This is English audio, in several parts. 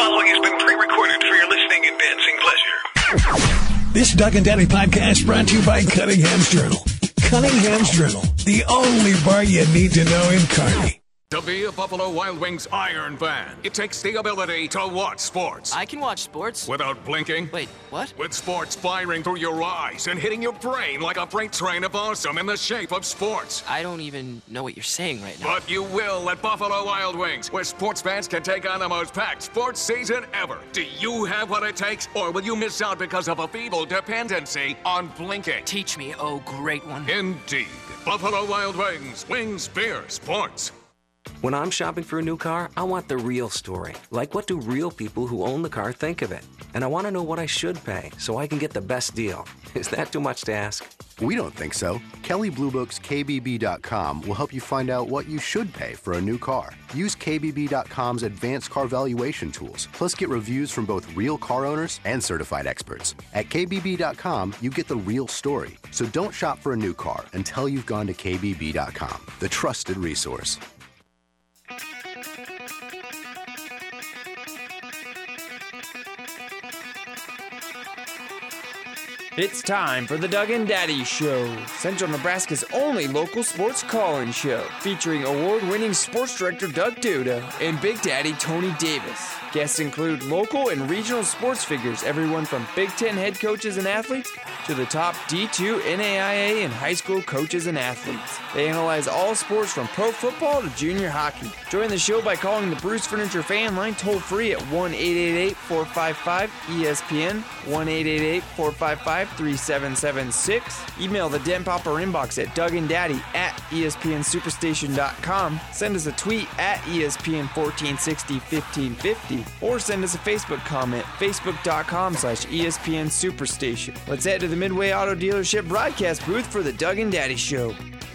following has been pre-recorded for your listening and dancing pleasure. This Doug and Daddy podcast brought to you by Cunningham's Journal. Cunningham's Journal, the only bar you need to know in Kearney. To be a Buffalo Wild Wings Iron fan, it takes the ability to watch sports. I can watch sports. Without blinking. Wait, what? With sports firing through your eyes and hitting your brain like a freight train of awesome in the shape of sports. I don't even know what you're saying right now. But you will at Buffalo Wild Wings, where sports fans can take on the most packed sports season ever. Do you have what it takes, or will you miss out because of a feeble dependency on blinking? Teach me, oh great one. Indeed. Buffalo Wild Wings. Wings, beer, sports. When I'm shopping for a new car, I want the real story. Like, what do real people who own the car think of it? And I want to know what I should pay so I can get the best deal. Is that too much to ask? We don't think so. Kelley Blue Book's KBB.com will help you find out what you should pay for a new car. Use KBB.com's advanced car valuation tools, plus get reviews from both real car owners and certified experts. At KBB.com, you get the real story. So don't shop for a new car until you've gone to KBB.com, the trusted resource. It's time for the Doug and Daddy Show, Central Nebraska's only local sports call-in show, featuring award-winning sports director Doug Duda and Big Daddy Tony Davis. Guests include local and regional sports figures, everyone from Big Ten head coaches and athletes to the top D2 NAIA and high school coaches and athletes. They analyze all sports from pro football to junior hockey. Join the show by calling the Bruce Furniture fan line toll-free at 1-888-455-ESPN, 1-888-455-3776. Email the Den Popper inbox at DougandDaddy@ESPNSuperstation.com. Send us a tweet at ESPN14601550 or send us a Facebook comment, Facebook.com/ESPN Superstation. Let's head to the Midway Auto Dealership broadcast booth for the Doug and Daddy Show.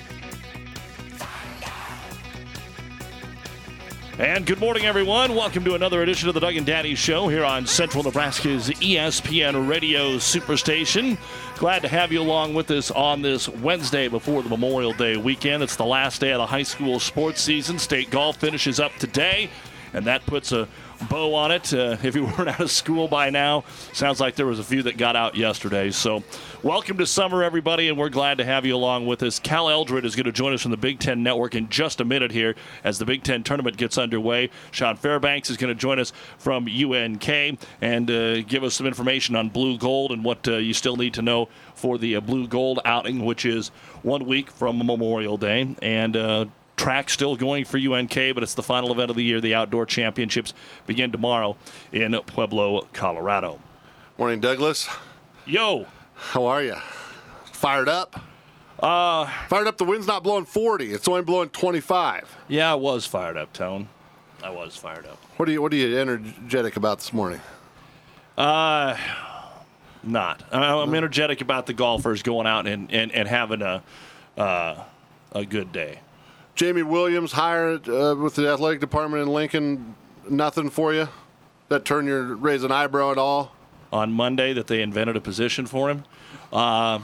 And good morning, everyone. Welcome to another edition of the Doug and Daddy Show here on Central Nebraska's ESPN Radio Superstation. Glad to have you along with us on this Wednesday before the Memorial Day weekend. It's the last day of the high school sports season. State golf finishes up today, and that puts a bow on it. If you weren't out of school by now, sounds like there was a few that got out yesterday. So welcome to summer, everybody, and we're glad to have you along with us. Cal Eldred is going to join us from the Big Ten Network in just a minute here as the Big Ten tournament gets underway. Sean Fairbanks is going to join us from UNK and give us some information on Blue Gold and what you still need to know for the Blue Gold outing, which is 1 week from Memorial Day. And track still going for UNK, but it's the final event of the year. The outdoor championships begin tomorrow in Pueblo, Colorado. Morning, Douglas. Yo. How are you? Fired up? Fired up. The wind's not blowing 40. It's only blowing 25. Yeah, I was fired up, Tone. I was fired up. What are you energetic about this morning? Not. I'm energetic about the golfers going out and having a good day. Jamie Williams hired with the athletic department in Lincoln. Nothing for you? That turned you raise an eyebrow at all? On Monday that they invented a position for him? No.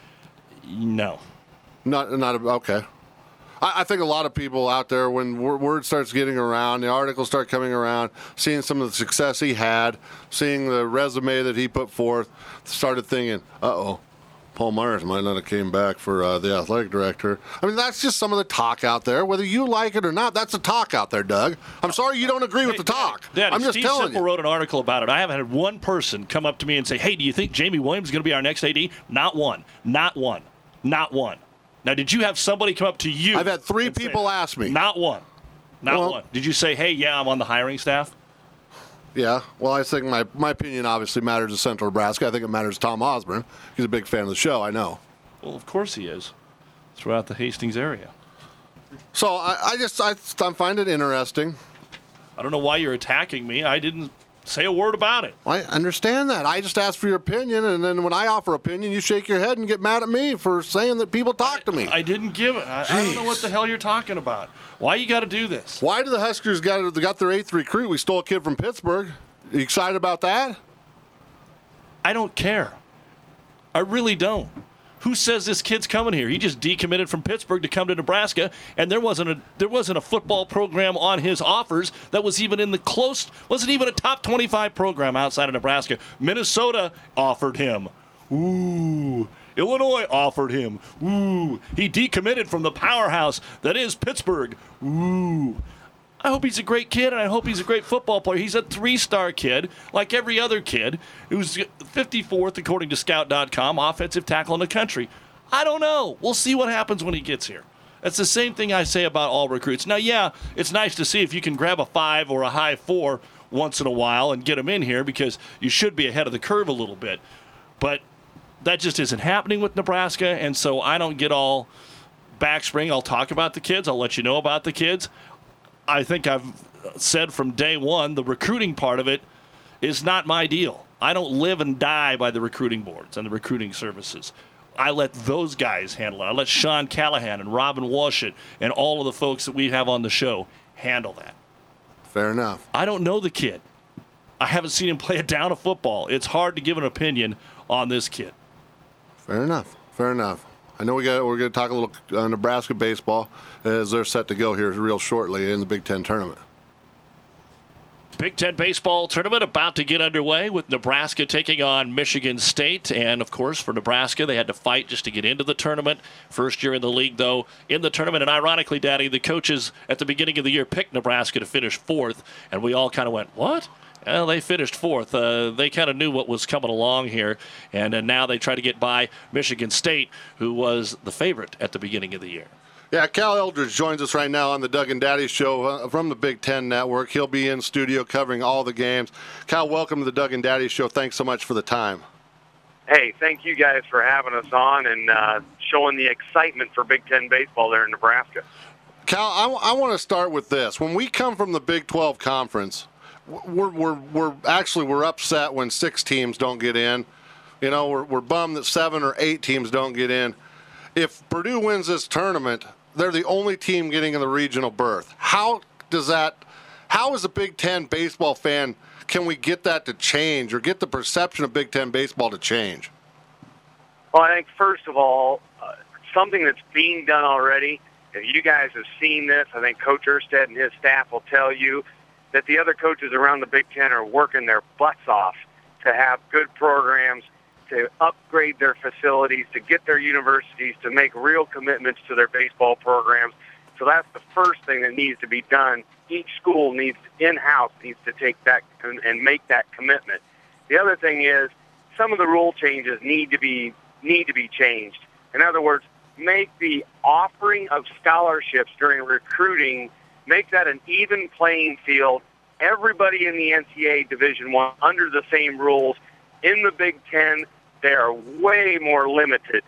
Not okay. I think a lot of people out there, when word starts getting around, the articles start coming around, seeing some of the success he had, seeing the resume that he put forth, started thinking, uh-oh. Paul Myers might not have came back for the athletic director. I mean, that's just some of the talk out there. Whether you like it or not, that's the talk out there, Doug. I'm sorry you don't agree with the talk. Dad, I'm just Steve telling Simple you. wrote an article about it. I haven't had one person come up to me and say, hey, do you think Jamie Williams is going to be our next AD? Not one. Not one. Not one. Now, did you have somebody come up to you? I've had 3 people ask me. Not one. Not one. Did you say, hey, yeah, I'm on the hiring staff? Yeah, well, I think my opinion obviously matters to Central Nebraska. I think it matters to Tom Osborne. He's a big fan of the show, I know. Well, of course he is. Throughout the Hastings area. So I find it interesting. I don't know why you're attacking me. I didn't say a word about it. I understand that. I just asked for your opinion, and then when I offer opinion, you shake your head and get mad at me for saying that people talk to me. I didn't give it. I don't know what the hell you're talking about. Why you got to do this? Why do the Huskers got their 8th recruit? We stole a kid from Pittsburgh. Are you excited about that? I don't care. I really don't. Who says this kid's coming here? He just decommitted from Pittsburgh to come to Nebraska, and there wasn't a football program on his offers that was even wasn't even a top 25 program outside of Nebraska. Minnesota offered him. Ooh. Illinois offered him. Ooh. He decommitted from the powerhouse that is Pittsburgh. Ooh. I hope he's a great kid, and I hope he's a great football player. He's a 3-star kid, like every other kid, who's 54th, according to Scout.com, offensive tackle in the country. I don't know. We'll see what happens when he gets here. That's the same thing I say about all recruits. Now, yeah, it's nice to see if you can grab a 5 or a high 4 once in a while and get him in here because you should be ahead of the curve a little bit. But that just isn't happening with Nebraska, and so I don't get all backspring. I'll talk about the kids. I'll let you know about the kids. I think I've said from day one the recruiting part of it is not my deal. I don't live and die by the recruiting boards and the recruiting services. I let those guys handle it. I let Sean Callahan and Robin Washut and all of the folks that we have on the show handle that. Fair enough. I don't know the kid. I haven't seen him play a down of football. It's hard to give an opinion on this kid. Fair enough. Fair enough. I know we're going to talk a little Nebraska baseball as they're set to go here real shortly in the Big Ten tournament. Big Ten baseball tournament about to get underway with Nebraska taking on Michigan State. And, of course, for Nebraska, they had to fight just to get into the tournament. First year in the league, though, in the tournament. And ironically, Daddy, the coaches at the beginning of the year picked Nebraska to finish 4th. And we all kind of went, what? Well, they finished 4th. They kind of knew what was coming along here, and now they try to get by Michigan State, who was the favorite at the beginning of the year. Yeah, Cal Eldridge joins us right now on the Doug and Daddy Show from the Big Ten Network. He'll be in studio covering all the games. Cal, welcome to the Doug and Daddy Show. Thanks so much for the time. Hey, thank you guys for having us on and showing the excitement for Big Ten baseball there in Nebraska. Cal, I want to start with this. When we come from the Big 12 Conference, we're upset when 6 teams don't get in. You know, we're bummed that 7 or 8 teams don't get in. If Purdue wins this tournament, they're the only team getting in the regional berth. How is a Big Ten baseball fan, can we get that to change or get the perception of Big Ten baseball to change? Well, I think first of all, something that's being done already, if you guys have seen this, I think Coach Erstead and his staff will tell you that the other coaches around the Big Ten are working their butts off to have good programs, to upgrade their facilities, to get their universities to make real commitments to their baseball programs. So that's the first thing that needs to be done. Each school in-house needs to take that and make that commitment. The other thing is some of the rule changes need to be changed. In other words, make the offering of scholarships during recruiting, make that an even playing field. Everybody in the NCAA Division I under the same rules. In the Big Ten, they are way more limited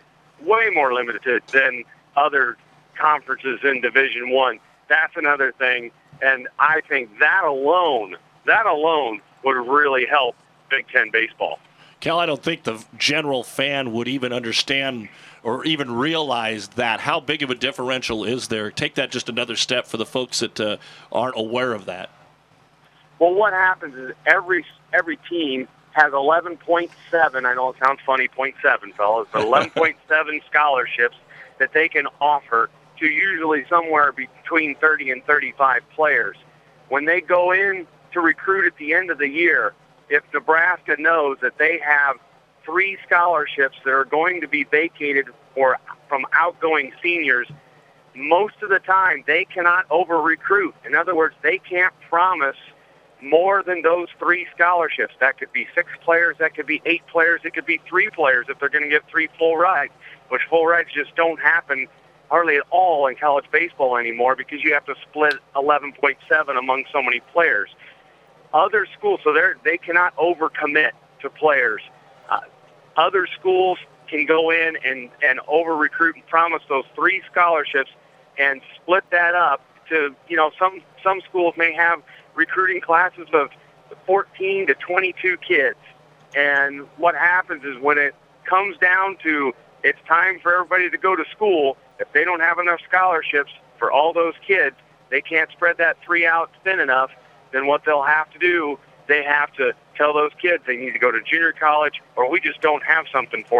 than other conferences in Division I. That's another thing, and I think that alone would really help Big Ten baseball. Cal, I don't think the general fan would even understand or even realize that. How big of a differential is there? Take that just another step for the folks that aren't aware of that. Well, what happens is every team has 11.7, I know it sounds funny, 0.7, fellas, but 11.7 scholarships that they can offer to usually somewhere between 30 and 35 players. When they go in to recruit at the end of the year, if Nebraska knows that they have 3 scholarships that are going to be vacated or from outgoing seniors, most of the time they cannot over-recruit. In other words, they can't promise more than those 3 scholarships. That could be 6 players, that could be 8 players, it could be 3 players if they're going to get 3 full rides, which full rides just don't happen hardly at all in college baseball anymore because you have to split 11.7 among so many players. Other schools, so they cannot overcommit to players. Other schools can go in and over-recruit and promise those 3 scholarships and split that up to, some schools may have recruiting classes of 14 to 22 kids. And what happens is when it comes down to it's time for everybody to go to school, if they don't have enough scholarships for all those kids, they can't spread that 3 out thin enough, then what they'll have to do, they have to tell those kids they need to go to junior college or we just don't have something for you.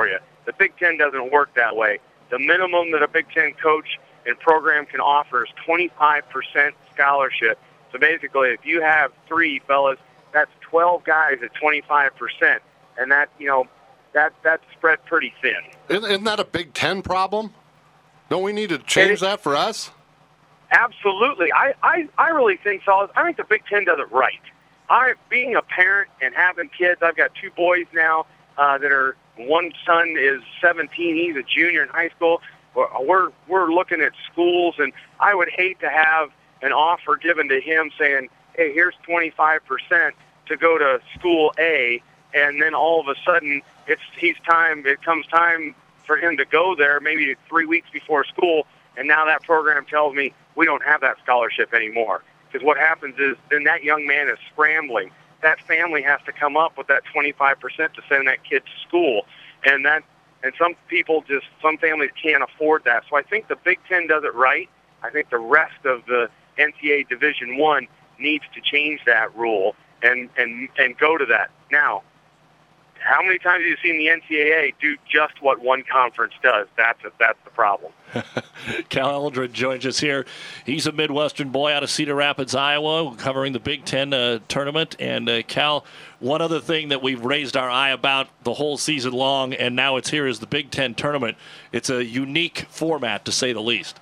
The Big Ten doesn't work that way. The minimum that a Big Ten coach and program can offer is 25% scholarship. So basically, if you have 3 fellas, that's 12 guys at 25%, and that, that's spread pretty thin. Isn't that a Big Ten problem? Don't we need to change that for us? Absolutely. I really think, fellas, I think the Big Ten does it right. Being a parent and having kids, I've got 2 boys now that are, one son is 17, he's a junior in high school. We're looking at schools, and I would hate to have an offer given to him saying, hey, here's 25% to go to school A, and then all of a sudden it comes time for him to go there maybe 3 weeks before school, and now that program tells me we don't have that scholarship anymore. Because what happens is then that young man is scrambling. That family has to come up with that 25% to send that kid to school, and some families can't afford that. So I think the Big Ten does it right. I think the rest of the NCAA Division I needs to change that rule and go to that. Now, how many times have you seen the NCAA do just what one conference does? That's the problem. Cal Eldred joins us here. He's a Midwestern boy out of Cedar Rapids, Iowa, covering the Big Ten tournament. And, Cal, one other thing that we've raised our eye about the whole season long, and now it's here, is the Big Ten tournament. It's a unique format, to say the least.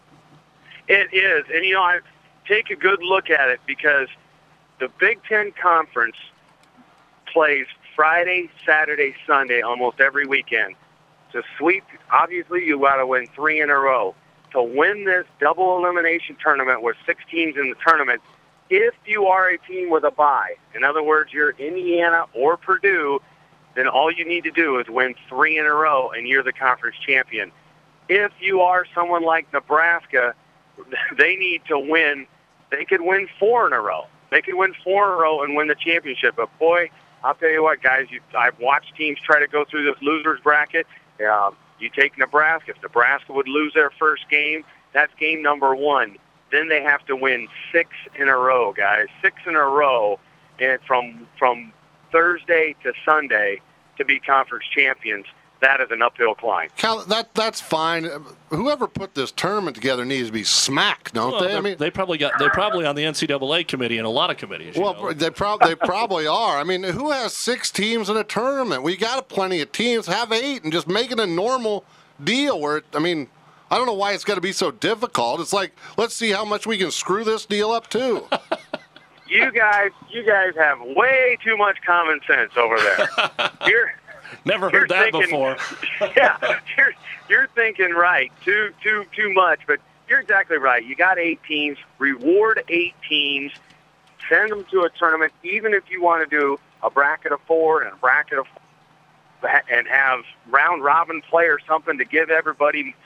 It is. And, I take a good look at it because the Big Ten Conference plays Friday, Saturday, Sunday almost every weekend. To sweep, obviously, you got to win 3 in a row. To win this double elimination tournament with 6 teams in the tournament, if you are a team with a bye, in other words, you're Indiana or Purdue, then all you need to do is win 3 in a row, and you're the conference champion. If you are someone like Nebraska, they need to win. They could win 4 in a row. They could win 4 in a row and win the championship. But, boy, I'll tell you what, guys, I've watched teams try to go through this loser's bracket. You take Nebraska. If Nebraska would lose their first game, that's game number 1. Then they have to win 6 in a row, guys. 6 in a row, and from Thursday to Sunday to be conference champions. That is an uphill climb. Cal, that's fine. Whoever put this tournament together needs to be smacked, don't they? I mean, they're probably on the NCAA committee and a lot of committees. Well, they probably are. I mean, who has 6 teams in a tournament? We got plenty of teams. Have 8 and just make it a normal deal. I don't know why it's got to be so difficult. It's like, let's see how much we can screw this deal up too. You guys have way too much common sense over there. Never heard that before. Yeah, you're thinking right. Too much, but you're exactly right. You got 8 teams. Reward 8 teams. Send them to a tournament. Even if you want to do a bracket of 4 and a bracket of 4, and have round robin play or something to give everybody,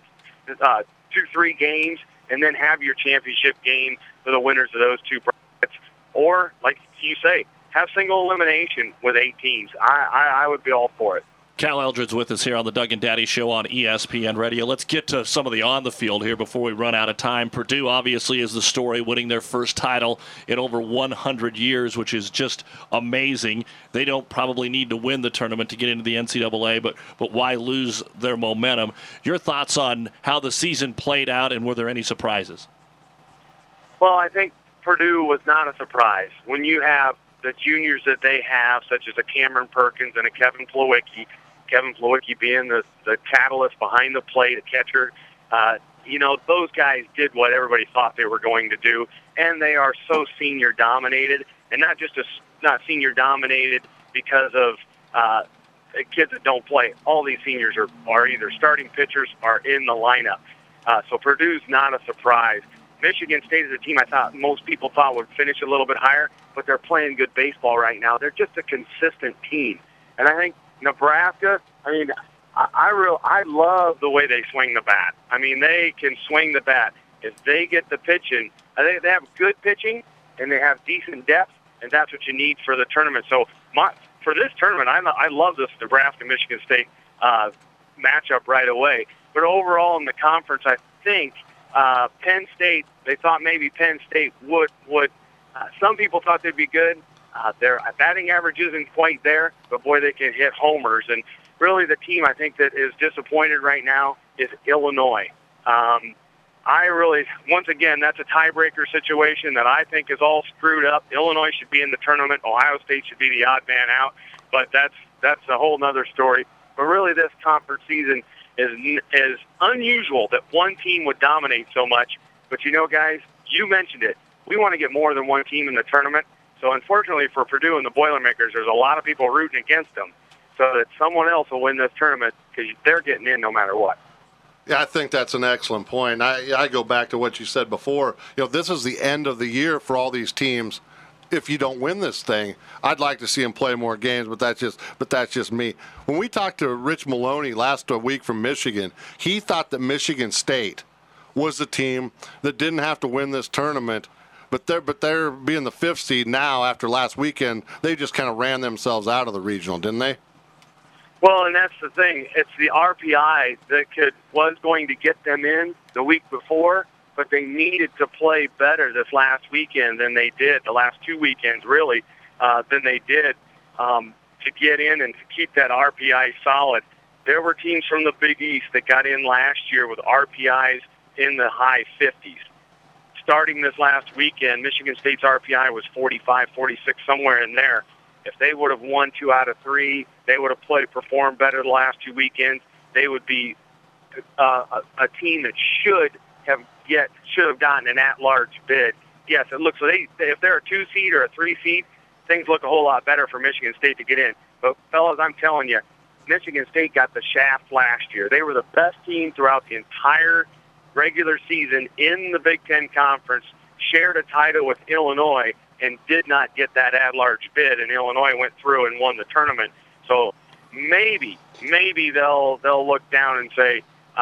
2-3 games, and then have your championship game for the winners of those 2 brackets. Or, like you say, have single elimination with 8 teams. I would be all for it. Cal Eldred's with us here on the Doug and Daddy Show on ESPN Radio. Let's get to some of the on the field here before we run out of time. Purdue obviously is the story, winning their first title in over 100 years, which is just amazing. They don't probably need to win the tournament to get into the NCAA, but why lose their momentum? Your thoughts on how the season played out, and were there any surprises? Well, I think Purdue was not a surprise. When you have the juniors that they have, such as a Cameron Perkins and a Kevin Plawecki being the catalyst behind the plate, a catcher, those guys did what everybody thought they were going to do, and they are so senior-dominated, and not senior-dominated because of kids that don't play. All these seniors are either starting pitchers or in the lineup. So Purdue's not a surprise. Michigan State is a team I thought most people thought would finish a little bit higher, but they're playing good baseball right now. They're just a consistent team. And I think Nebraska, I love the way they swing the bat. I mean, they can swing the bat. If they get the pitching, they have good pitching, and they have decent depth, and that's what you need for the tournament. So for this tournament, I love this Nebraska-Michigan State matchup right away. But overall in the conference, I think Penn State, they thought maybe Penn State would some people thought they'd be good. Their batting average isn't quite there, but boy, they can hit homers. And really the team I think that is disappointed right now is Illinois. Once again, that's a tiebreaker situation that I think is all screwed up. Illinois should be in the tournament. Ohio State should be the odd man out, but that's a whole nother story. But really, this conference season is unusual that one team would dominate so much. But, you know, guys, you mentioned it. We want to get more than one team in the tournament. So, unfortunately for Purdue and the Boilermakers, there's a lot of people rooting against them so that someone else will win this tournament because they're getting in no matter what. Yeah, I think that's an excellent point. I go back to what you said before. You know, this is the end of the year for all these teams. If you don't win this thing, I'd like to see them play more games, but that's just me. When we talked to Rich Maloney last week from Michigan, he thought that Michigan State was the team that didn't have to win this tournament, but they're being the 5th seed now after last weekend. They just kind of ran themselves out of the regional, didn't they? Well, and that's the thing. It's the RPI that was going to get them in the week before, but they needed to play better this last weekend than they did, the last 2 weekends really, than they did to get in and to keep that RPI solid. There were teams from the Big East that got in last year with RPIs in the high 50s. Starting this last weekend, Michigan State's RPI was 45, 46, somewhere in there. If they would have won 2 out of 3, they would have performed better the last 2 weekends. They would be a team that should have gotten an at-large bid. Yes, it looks if they're a 2 seed or a 3 seed, things look a whole lot better for Michigan State to get in. But fellas, I'm telling you, Michigan State got the shaft last year. They were the best team throughout the entire regular season in the Big Ten Conference, shared a title with Illinois, and did not get that at-large bid, and Illinois went through and won the tournament. So maybe they'll look down and say,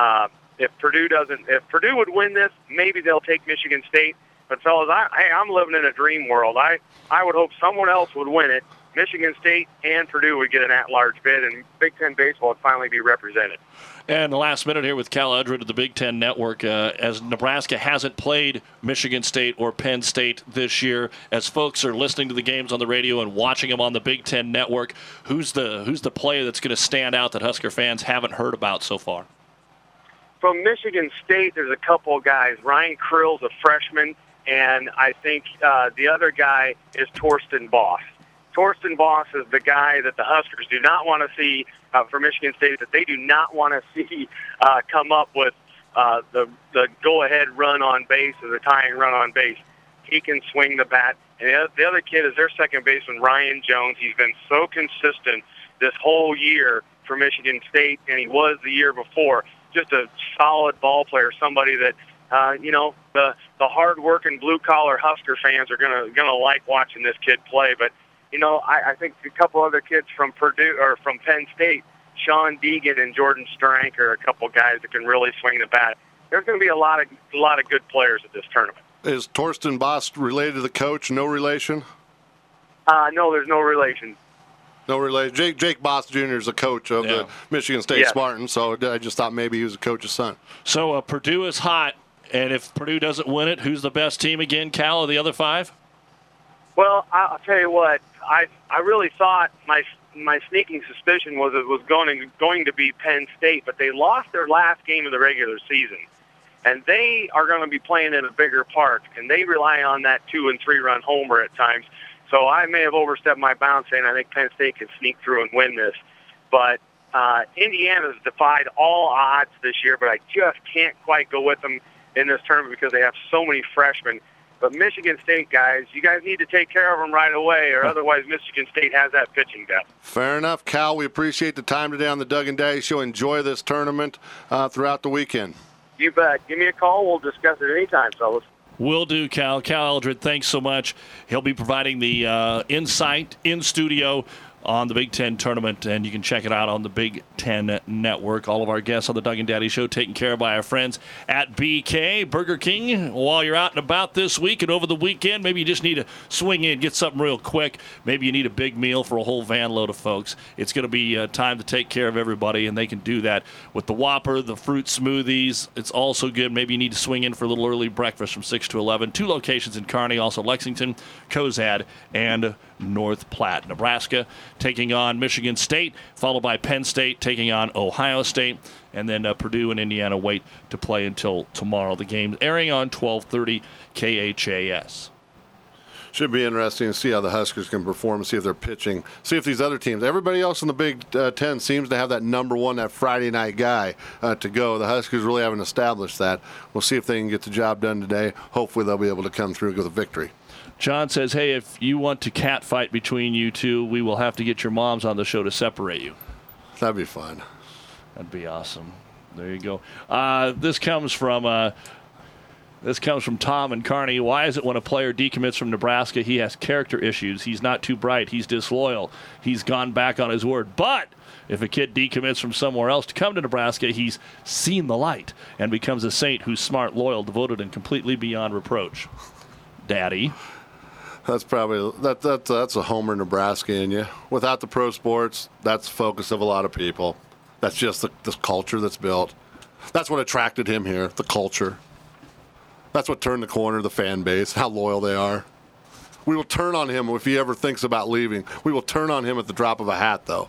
if Purdue would win this, maybe they'll take Michigan State. But fellas, I'm living in a dream world. I would hope someone else would win it. Michigan State and Purdue would get an at-large bid, and Big Ten baseball would finally be represented. And the last minute here with Cal Eldred of the Big Ten Network. As Nebraska hasn't played Michigan State or Penn State this year, as folks are listening to the games on the radio and watching them on the Big Ten Network, who's the player that's going to stand out that Husker fans haven't heard about so far? From Michigan State, there's a couple of guys. Ryan Krill's a freshman, and I think the other guy is Torsten Boss. Torsten Boss is the guy that the Huskers do not want to see for Michigan State, that they do not want to see come up with the go-ahead run on base or the tying run on base. He can swing the bat. And the other kid is their second baseman, Ryan Jones. He's been so consistent this whole year for Michigan State, and he was the year before. Just a solid ball player, somebody that, the hard-working blue-collar Husker fans are gonna like watching this kid play. But I think a couple other kids from Purdue or from Penn State, Sean Deegan and Jordan Strank, are a couple guys that can really swing the bat. There's going to be a lot of good players at this tournament. Is Torsten Boss related to the coach? No relation? No, there's no relation. No relation. Jake Boss Jr. is a coach of the Michigan State Spartans, so I just thought maybe he was a coach's son. So Purdue is hot, and if Purdue doesn't win it, who's the best team again, Cal, of the other 5? Well, I'll tell you what. I really thought my sneaking suspicion was it was going to be Penn State, but they lost their last game of the regular season, and they are going to be playing in a bigger park, and they rely on that 2- and 3-run homer at times. So I may have overstepped my bounds saying I think Penn State can sneak through and win this, but Indiana's defied all odds this year, but I just can't quite go with them in this tournament because they have so many freshmen. But Michigan State, guys, you guys need to take care of them right away, or otherwise Michigan State has that pitching depth. Fair enough, Cal. We appreciate the time today on the Doug and Daddy Show. Enjoy this tournament throughout the weekend. You bet. Give me a call. We'll discuss it anytime, fellas. Will do, Cal. Cal Eldred, thanks so much. He'll be providing the insight in studio on the Big Ten tournament, and you can check it out on the Big Ten Network. All of our guests on the Doug and Daddy Show taken care of by our friends at BK Burger King. While you're out and about this week and over the weekend, maybe you just need to swing in, get something real quick. Maybe you need a big meal for a whole van load of folks. It's going to be time to take care of everybody, and they can do that with the Whopper, the fruit smoothies. It's also good. Maybe you need to swing in for a little early breakfast from 6 to 11. 2 locations in Kearney, also Lexington, Cozad, and North Platte. Nebraska taking on Michigan State, followed by Penn State taking on Ohio State, and then Purdue and Indiana wait to play until tomorrow. The game airing on 12:30 KHAS. Should be interesting to see how the Huskers can perform and see if they're pitching. See if these other teams, everybody else in the Big Ten seems to have that number one, that Friday night guy to go. The Huskers really haven't established that. We'll see if they can get the job done today. Hopefully they'll be able to come through with a victory. John says, hey, if you want to cat fight between you two, we will have to get your moms on the show to separate you. That'd be fun. That'd be awesome. There you go. This comes from Tom and Kearney. Why is it when a player decommits from Nebraska, he has character issues? He's not too bright. He's disloyal. He's gone back on his word. But if a kid decommits from somewhere else to come to Nebraska, he's seen the light and becomes a saint who's smart, loyal, devoted, and completely beyond reproach. Daddy. That's probably that's a homer Nebraska in you. Without the pro sports, that's the focus of a lot of people. That's just the culture that's built. That's what attracted him here, the culture. That's what turned the corner, the fan base, how loyal they are. We will turn on him if he ever thinks about leaving. We will turn on him at the drop of a hat, though.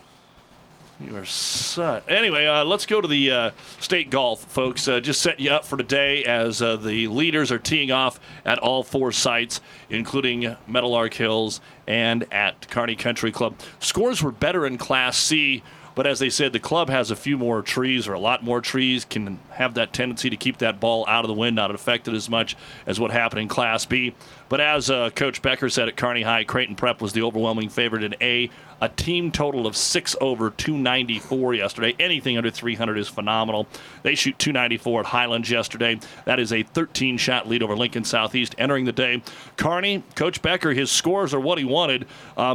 You are such. Anyway, let's go to the state golf, folks. Just set you up for today as the leaders are teeing off at all four sites, including Meadowlark Hills and at Kearney Country Club. Scores were better in Class C, but as they said, the club has a few more trees, or a lot more trees, can have that tendency to keep that ball out of the wind, not affected as much as what happened in Class B. But as Coach Becker said at Kearney High, Creighton Prep was the overwhelming favorite in A. A team total of 6 over 294 yesterday. Anything under 300 is phenomenal. They shoot 294 at Highlands yesterday. That is a 13-shot lead over Lincoln Southeast entering the day. Kearney, Coach Becker, his scores are what he wanted.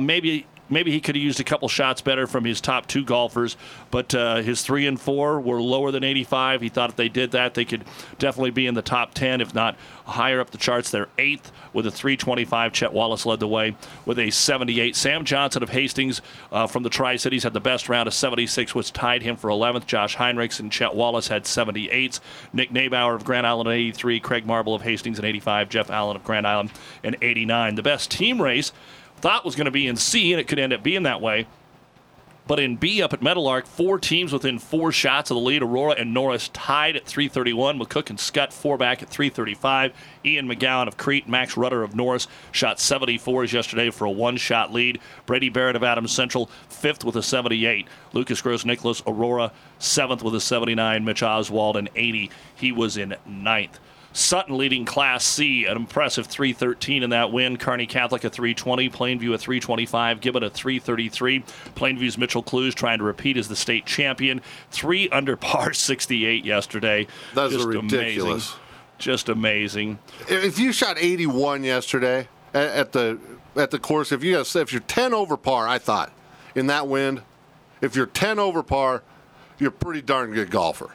Maybe he could have used a couple shots better from his top two golfers, but his 3 and 4 were lower than 85. He thought if they did that, they could definitely be in the top 10, if not higher up the charts. They're 8th with a 325. Chet Wallace led the way with a 78. Sam Johnson of Hastings from the Tri-Cities had the best round of 76, which tied him for 11th. Josh Heinrichs and Chet Wallace had 78s. Nick Nabauer of Grand Island at 83. Craig Marble of Hastings at 85. Jeff Allen of Grand Island at 89. The best team race thought was going to be in C, and it could end up being that way. But in B up at Meadowlark, 4 teams within 4 shots of the lead. Aurora and Norris tied at 331. McCook and Scott 4 back at 335. Ian McGowan of Crete, Max Rudder of Norris shot 74s yesterday for a 1-shot lead. Brady Barrett of Adams Central 5th with a 78. Lucas Gross Nicholas Aurora 7th with a 79. Mitch Oswald an 80. He was in 9th. Sutton leading Class C, an impressive 313 in that win. Kearney Catholic a 320, Plainview a 325, Gibbon a 333. Plainview's Mitchell Clues trying to repeat as the state champion. 3 under par 68 yesterday. That's ridiculous. Amazing. Just amazing. If you shot 81 yesterday at the course, if you're 10 over par, I thought in that wind, if you're 10 over par, you're a pretty darn good golfer.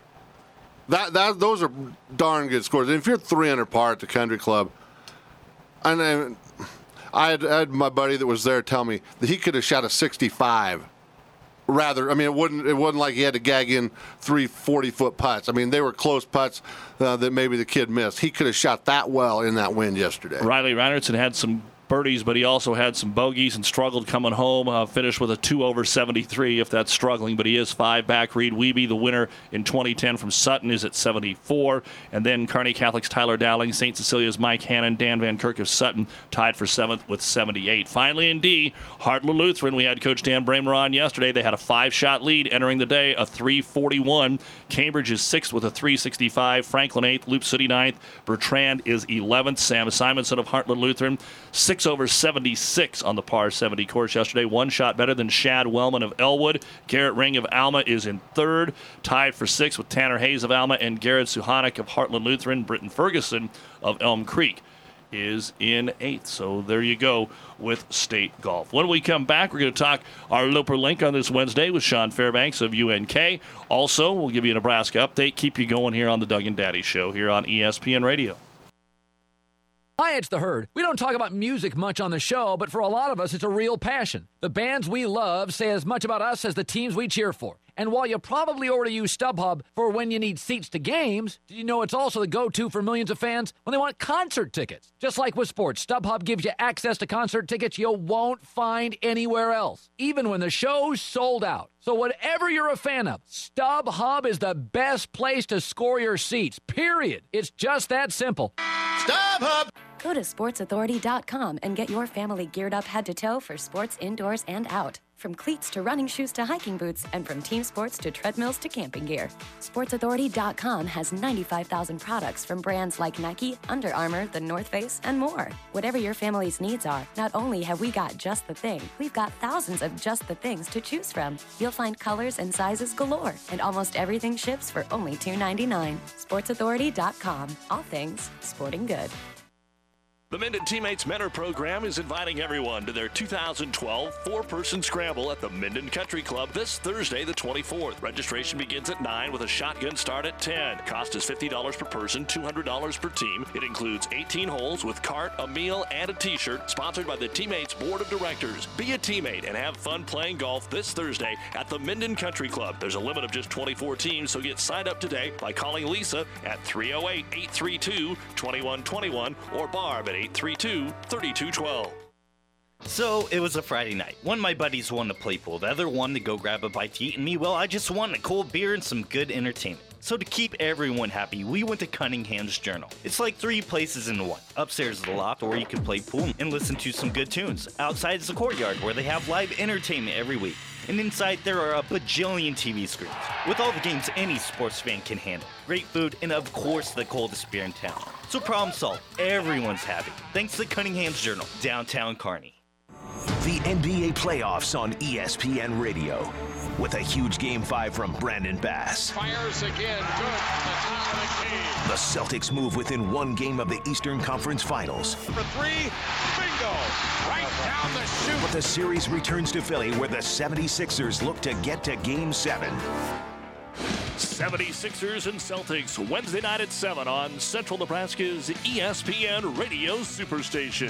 Those are darn good scores. And if you're 3 under par at the country club, and I had my buddy that was there tell me that he could have shot a 65. It wasn't like he had to gag in 3 40-foot putts. I mean, they were close putts that maybe the kid missed. He could have shot that well in that wind yesterday. Riley Reinertson had some birdies, but he also had some bogeys and struggled coming home. Finished with a 2 over 73, if that's struggling, but he is 5 back. Reed Wiebe, the winner in 2010 from Sutton, is at 74. And then Kearney Catholic's Tyler Dowling, St. Cecilia's Mike Hannon, Dan Van Kirk of Sutton tied for 7th with 78. Finally in D, Heartland Lutheran, we had Coach Dan Bramer on yesterday. They had a 5-shot lead entering the day, a 341. Cambridge is 6th with a 365. Franklin 8th, Loop City 9th. Bertrand is 11th. Sam Simonson of Heartland Lutheran, 6 over 76 on the par 70 course yesterday. 1 shot better than Shad Wellman of Elwood. Garrett Ring of Alma is in 3rd, tied for 6th with Tanner Hayes of Alma, and Garrett Suhanik of Heartland Lutheran. Britton Ferguson of Elm Creek is in 8th. So there you go with state golf. When we come back, we're going to talk our Loper Link on this Wednesday with Sean Fairbanks of UNK. Also, we'll give you a Nebraska update. Keep you going here on the Doug and Daddy Show here on ESPN Radio. Hi, it's The Herd. We don't talk about music much on the show, but for a lot of us, it's a real passion. The bands we love say as much about us as the teams we cheer for. And while you probably already use StubHub for when you need seats to games, did you know it's also the go-to for millions of fans when they want concert tickets? Just like with sports, StubHub gives you access to concert tickets you won't find anywhere else, even when the show's sold out. So whatever you're a fan of, StubHub is the best place to score your seats, period. It's just that simple. StubHub! Go to sportsauthority.com and get your family geared up head to toe for sports indoors and out. From cleats to running shoes to hiking boots, and from team sports to treadmills to camping gear. SportsAuthority.com has 95,000 products from brands like Nike, Under Armour, The North Face, and more. Whatever your family's needs are, not only have we got just the thing, we've got thousands of just the things to choose from. You'll find colors and sizes galore, and almost everything ships for only $2.99. SportsAuthority.com. All things sporting good. The Minden Teammates Mentor Program is inviting everyone to their 2012 four-person scramble at the Minden Country Club this Thursday, the 24th. Registration begins at 9 with a shotgun start at 10. Cost is $50 per person, $200 per team. It includes 18 holes with cart, a meal, and a t-shirt, sponsored by the Teammates Board of Directors. Be a teammate and have fun playing golf this Thursday at the Minden Country Club. There's a limit of just 24 teams, so get signed up today by calling Lisa at 308-832-2121 or Barb at 832-3212. So, it was a Friday night. One of my buddies wanted to play pool. The other wanted to go grab a bite to eat. And me, well, I just wanted a cold beer and some good entertainment. So to keep everyone happy, we went to Cunningham's Journal. It's like 3 places in one. Upstairs is the loft, where you can play pool and listen to some good tunes. Outside is the courtyard, where they have live entertainment every week. And inside, there are a bajillion TV screens, with all the games any sports fan can handle. Great food, and of course, the coldest beer in town. So problem solved. Everyone's happy. Thanks to Cunningham's Journal, downtown Kearney. The NBA playoffs on ESPN Radio. With a huge Game 5 from Brandon Bass. Fires again. Good. The top of the key. The Celtics move within 1 game of the Eastern Conference Finals. For 3. Bingo. Right down the chute. But the series returns to Philly, where the 76ers look to get to Game 7. 76ers and Celtics, Wednesday night at 7 on Central Nebraska's ESPN Radio Superstation.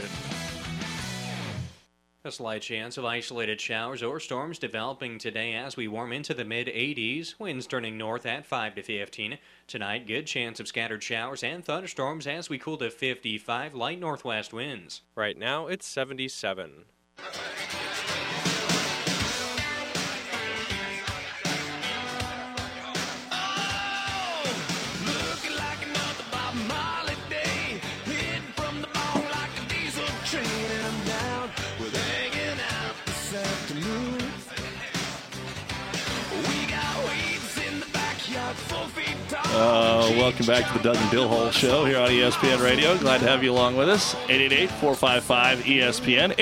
A slight chance of isolated showers or storms developing today as we warm into the mid-80s. Winds turning north at 5 to 15. Tonight, good chance of scattered showers and thunderstorms as we cool to 55, light northwest winds. Right now, it's 77. Welcome back to the Doug and Bill Hall Show here on ESPN Radio. Glad to have you along with us. 888-455-ESPN,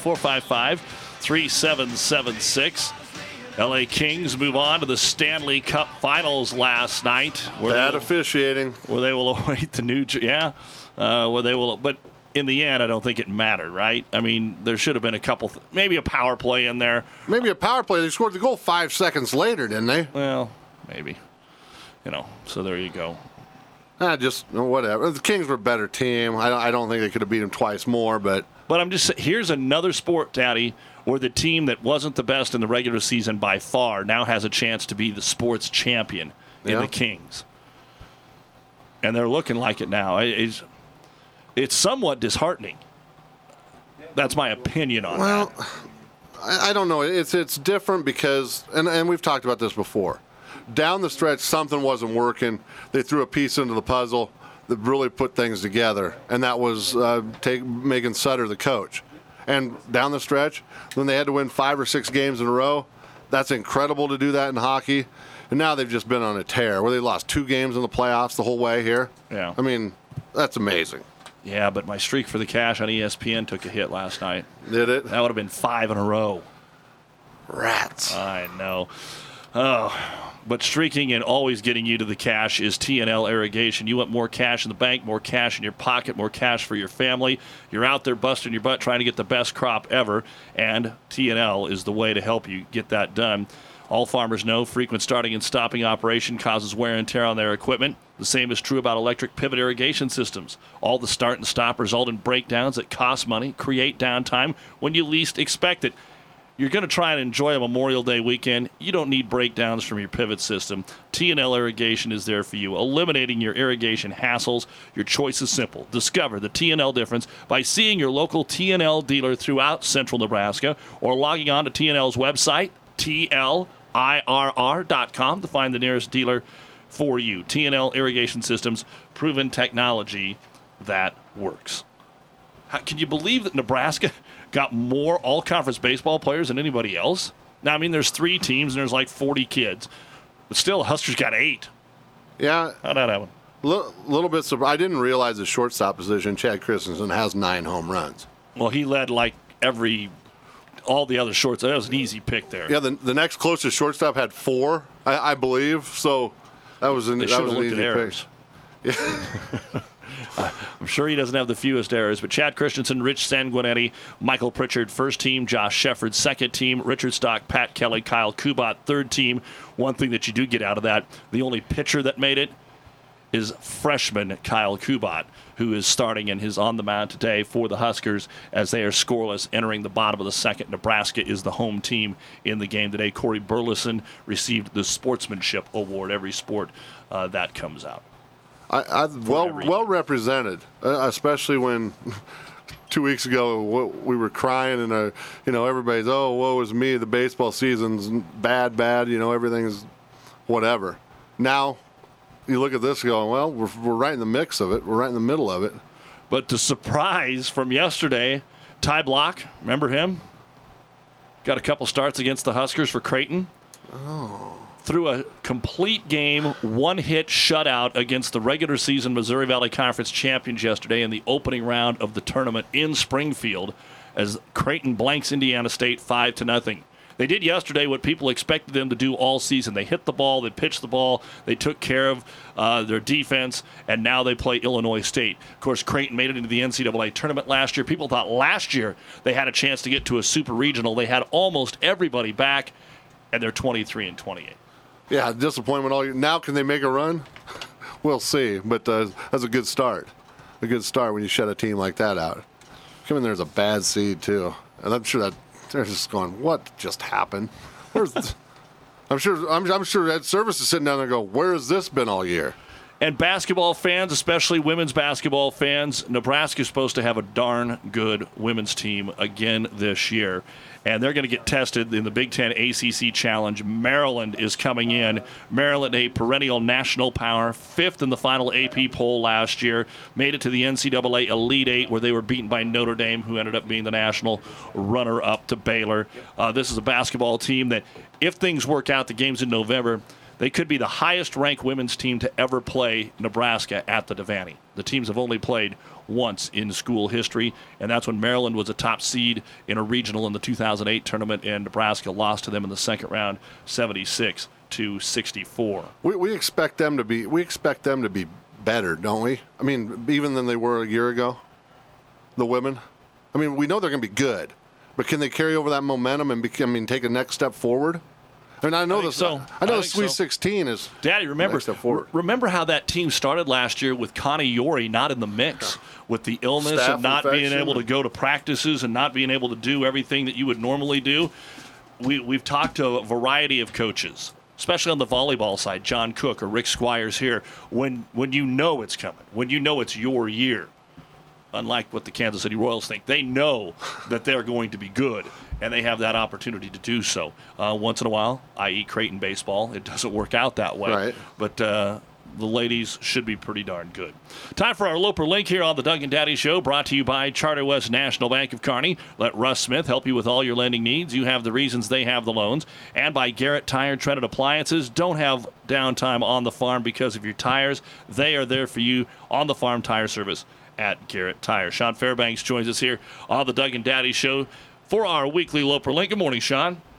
888-455-3776. LA Kings move on to the Stanley Cup Finals last night. Bad officiating. Where they will await the new, where they will, but in the end, I don't think it mattered, right? I mean, there should have been a couple, maybe a power play in there. Maybe a power play. They scored the goal 5 seconds later, didn't they? Well, maybe. So there you go. Just whatever. The Kings were a better team. I don't think they could have beat them twice more, but I'm just saying, here's another sport, Daddy, where the team that wasn't the best in the regular season by far now has a chance to be the sports champion in the Kings. And they're looking like it now. It's somewhat disheartening. That's my opinion on that. Well, I don't know. It's different because, and we've talked about this before. Down the stretch, something wasn't working. They threw a piece into the puzzle that really put things together, and that was Megan Sutter, the coach. And down the stretch, when they had to win 5 or 6 games in a row, that's incredible to do that in hockey. And now they've just been on a tear where they lost 2 games in the playoffs the whole way here. Yeah. I mean, that's amazing. Yeah, but my streak for the cash on ESPN took a hit last night. Did it? That would have been 5 in a row. Rats. I know. Oh, But streaking and always getting you to the cash is TNL Irrigation. You want more cash in the bank, more cash in your pocket, more cash for your family. You're out there busting your butt trying to get the best crop ever, and TNL is the way to help you get that done. All farmers know frequent starting and stopping operation causes wear and tear on their equipment. The same is true about electric pivot irrigation systems. All the start and stop result in breakdowns that cost money, create downtime when you least expect it. You're going to try and enjoy a Memorial Day weekend. You don't need breakdowns from your pivot system. TNL Irrigation is there for you, eliminating your irrigation hassles. Your choice is simple. Discover the TNL difference by seeing your local TNL dealer throughout central Nebraska or logging on to TNL's website, TLIRR.com, to find the nearest dealer for you. TNL Irrigation Systems, proven technology that works. Can you believe that Nebraska got more all-conference baseball players than anybody else? Now, I mean, there's 3 teams and there's like 40 kids. But still, Huskers got 8. Yeah. How'd that happen? Little bit surprised. I didn't realize the shortstop position, Chad Christensen, has 9 home runs. Well, he led like all the other shorts. That was an easy pick there. Yeah, the next closest shortstop had 4, I believe. So that was an easy pick. Yeah. I'm sure he doesn't have the fewest errors, but Chad Christensen, Rich Sanguinetti, Michael Pritchard, first team, Josh Shepard, second team, Richard Stock, Pat Kelly, Kyle Kubat, third team. One thing that you do get out of that, the only pitcher that made it is freshman Kyle Kubat, who is starting and is on the mound today for the Huskers as they are scoreless entering the bottom of the second. Nebraska is the home team in the game today. Corey Burleson received the Sportsmanship Award, every sport that comes out. Well represented, especially when 2 weeks ago we were crying and everybody's woe is me, the baseball season's bad, everything's whatever. Now you look at this going, well, we're right in the mix of it, we're right in the middle of it. But the surprise from yesterday, Ty Block, remember him? Got a couple starts against the Huskers for Creighton. Threw a complete game, 1-hit shutout against the regular season Missouri Valley Conference champions yesterday in the opening round of the tournament in Springfield as Creighton blanks Indiana State 5-0. They did yesterday what people expected them to do all season. They hit the ball, they pitched the ball, they took care of their defense, and now they play Illinois State. Of course, Creighton made it into the NCAA tournament last year. People thought last year they had a chance to get to a super regional. They had almost everybody back, and they're 23-28. Yeah, disappointment all year. Now can they make a run? We'll see, but that's a good start. A good start when you shut a team like that out. Come in there as a bad seed, too. And I'm sure that they're just going, what just happened? I'm sure Ed Service is sitting down there and go, where has this been all year? And basketball fans, especially women's basketball fans, Nebraska is supposed to have a darn good women's team again this year. And they're going to get tested in the Big Ten ACC Challenge. Maryland is coming in. Maryland, a perennial national power, 5th in the final AP poll last year. Made it to the NCAA Elite Eight, where they were beaten by Notre Dame, who ended up being the national runner-up to Baylor. This is a basketball team that, if things work out, the game's in November, they could be the highest-ranked women's team to ever play Nebraska at the Devaney. The teams have only played once in school history, and that's when Maryland was a top seed in a regional in the 2008 tournament, and Nebraska lost to them in the second round, 76-64. We expect them to be better, don't we? I mean, even than they were a year ago, the women. I mean, we know they're going to be good, but can they carry over that momentum and take a next step forward? I mean, I know the Sweet 16 is. Daddy, remember how that team started last year with Connie Yori not in the mix, with the illness and not being able to go to practices and not being able to do everything that you would normally do. We've talked to a variety of coaches, especially on the volleyball side, John Cook or Rick Squires here, when you know it's coming, when you know it's your year. Unlike what the Kansas City Royals think, they know that they're going to be good, and they have that opportunity to do so. Once in a while, i.e. Creighton baseball, it doesn't work out that way. Right. But the ladies should be pretty darn good. Time for our Loper Link here on the Doug and Daddy Show, brought to you by Charter West National Bank of Kearney. Let Russ Smith help you with all your lending needs. You have the reasons, they have the loans. And by Garrett Tire Treaded Appliances. Don't have downtime on the farm because of your tires. They are there for you on the farm tire service at Garrett Tire. Sean Fairbanks joins us here on the Doug and Daddy Show for our weekly Loper Link. Good morning, Sean.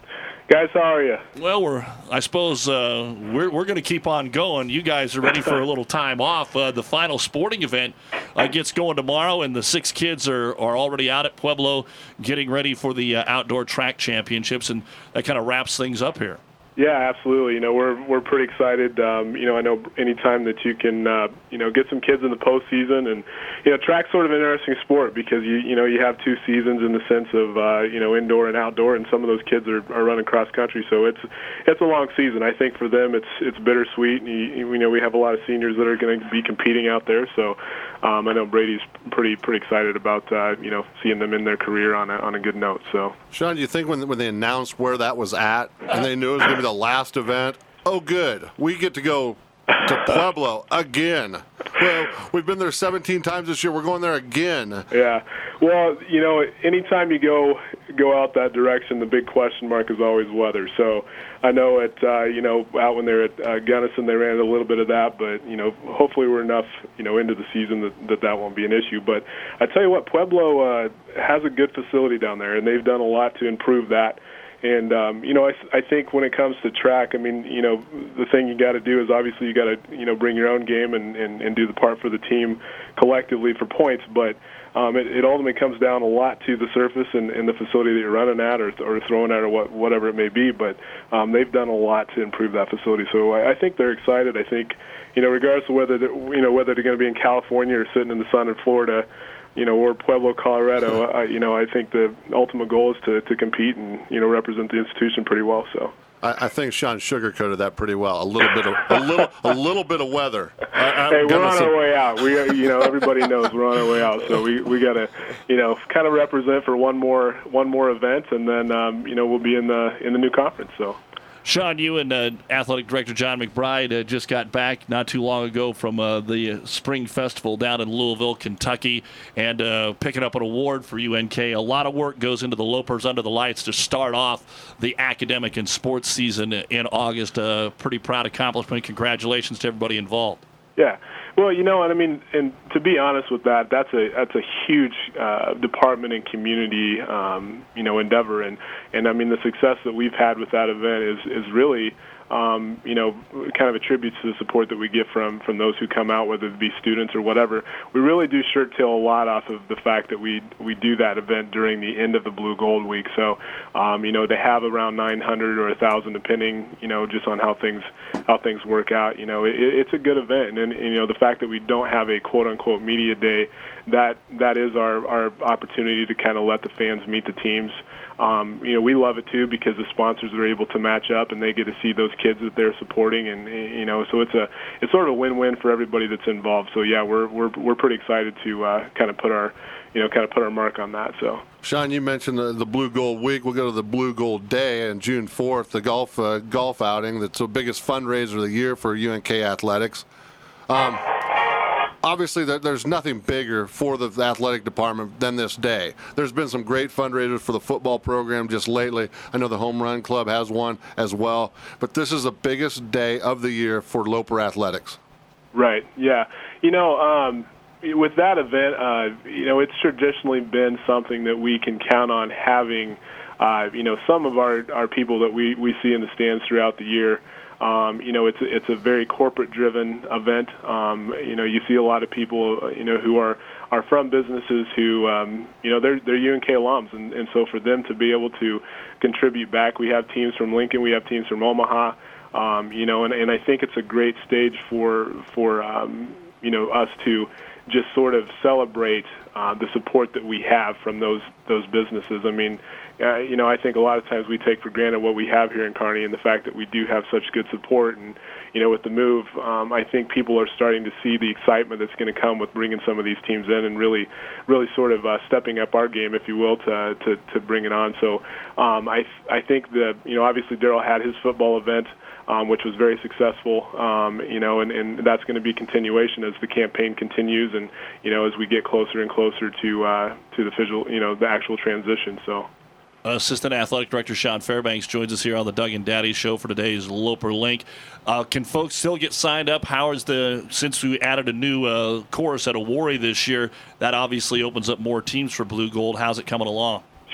Guys, how are you? Well, I suppose we're going to keep on going. You guys are ready for a little time off. The final sporting event gets going tomorrow, and the 6 kids are already out at Pueblo getting ready for the outdoor track championships, and that kind of wraps things up here. Yeah, absolutely. You know, we're pretty excited. You know, I know anytime that you can, you know, get some kids in the postseason, and you know, track's sort of an interesting sport because you know you have 2 seasons in the sense of you know, indoor and outdoor, and some of those kids are running cross country, so it's a long season. I think for them it's bittersweet. And you know, we have a lot of seniors that are going to be competing out there, so I know Brady's pretty excited about you know, seeing them in their career on a good note. So, Sean, do you think when they announced where that was at and they knew it was going to be the last event, oh good, we get to go to Pueblo again? Well, we've been there 17 times this year. We're going there again. Yeah. Well, you know, anytime you go out that direction, the big question mark is always weather. So I know you know, out when they're at Gunnison, they ran a little bit of that, but you know, hopefully we're enough, you know, into the season that won't be an issue. But I tell you what, Pueblo has a good facility down there, and they've done a lot to improve that. And, you know, I think when it comes to track, I mean, you know, the thing you got to do is obviously you got to, you know, bring your own game and do the part for the team collectively for points. But it ultimately comes down a lot to the surface and the facility that you're running at or throwing at or whatever it may be. But they've done a lot to improve that facility. So I think they're excited. I think, you know, regardless of whether they're going to be in California or sitting in the sun in Florida, you know, or Pueblo, Colorado, you know, I think the ultimate goal is to compete and, you know, represent the institution pretty well. So I think Sean sugarcoated that pretty well. A little bit of weather. Hey, we're on our way out. You know, everybody knows we're on our way out. So we got to, you know, kind of represent for one more event, and then you know, we'll be in the new conference. So. Sean, you and Athletic Director John McBride just got back not too long ago from the Spring Festival down in Louisville, Kentucky, and picking up an award for UNK. A lot of work goes into the Lopers Under the Lights to start off the academic and sports season in August. Pretty proud accomplishment. Congratulations to everybody involved. Yeah. Well, you know, and I mean, and to be honest with that, that's a huge department and community, you know, endeavor, and I mean, the success that we've had with that event is really, you know, kind of attributes to the support that we get from those who come out, whether it be students or whatever. We really do shirt tail a lot off of the fact that we do that event during the end of the Blue Gold Week. So, you know, to have around 900 or 1,000, depending, you know, just on how things work out, you know, it's a good event. And you know, the fact that we don't have a quote unquote media day, that is our opportunity to kind of let the fans meet the teams. You know, we love it too because the sponsors are able to match up and they get to see those kids that they're supporting, and you know, so it's sort of a win-win for everybody that's involved. So yeah, we're pretty excited to kind of put our mark on that. So Sean, you mentioned the Blue Gold Week. We'll go to the Blue Gold Day on June 4th, the golf outing. That's the biggest fundraiser of the year for UNK athletics. Obviously, there's nothing bigger for the athletic department than this day. There's been some great fundraisers for the football program just lately. I know the Home Run Club has one as well. But this is the biggest day of the year for Loper athletics. Right, yeah. You know, with that event, you know, it's traditionally been something that we can count on having, you know, some of our people that we see in the stands throughout the year. You know, it's a very corporate-driven event. You know, you see a lot of people, you know, who are from businesses who, you know, they're UNK alums, and so for them to be able to contribute back, we have teams from Lincoln, we have teams from Omaha, you know, and I think it's a great stage for you know, us to just sort of celebrate the support that we have from those businesses. I mean, you know, I think a lot of times we take for granted what we have here in Kearney and the fact that we do have such good support. And, you know, with the move, I think people are starting to see the excitement that's going to come with bringing some of these teams in and really sort of stepping up our game, if you will, to bring it on. So I think that, you know, obviously Darryl had his football event, which was very successful, you know, and that's going to be continuation as the campaign continues, and you know, as we get closer and closer to the visual, you know, the actual transition. So. Assistant Athletic Director Sean Fairbanks joins us here on the Doug and Daddy Show for today's Loper Link. Can folks still get signed up? Since we added a new course at Awarri this year, that obviously opens up more teams for Blue Gold. How's it coming along?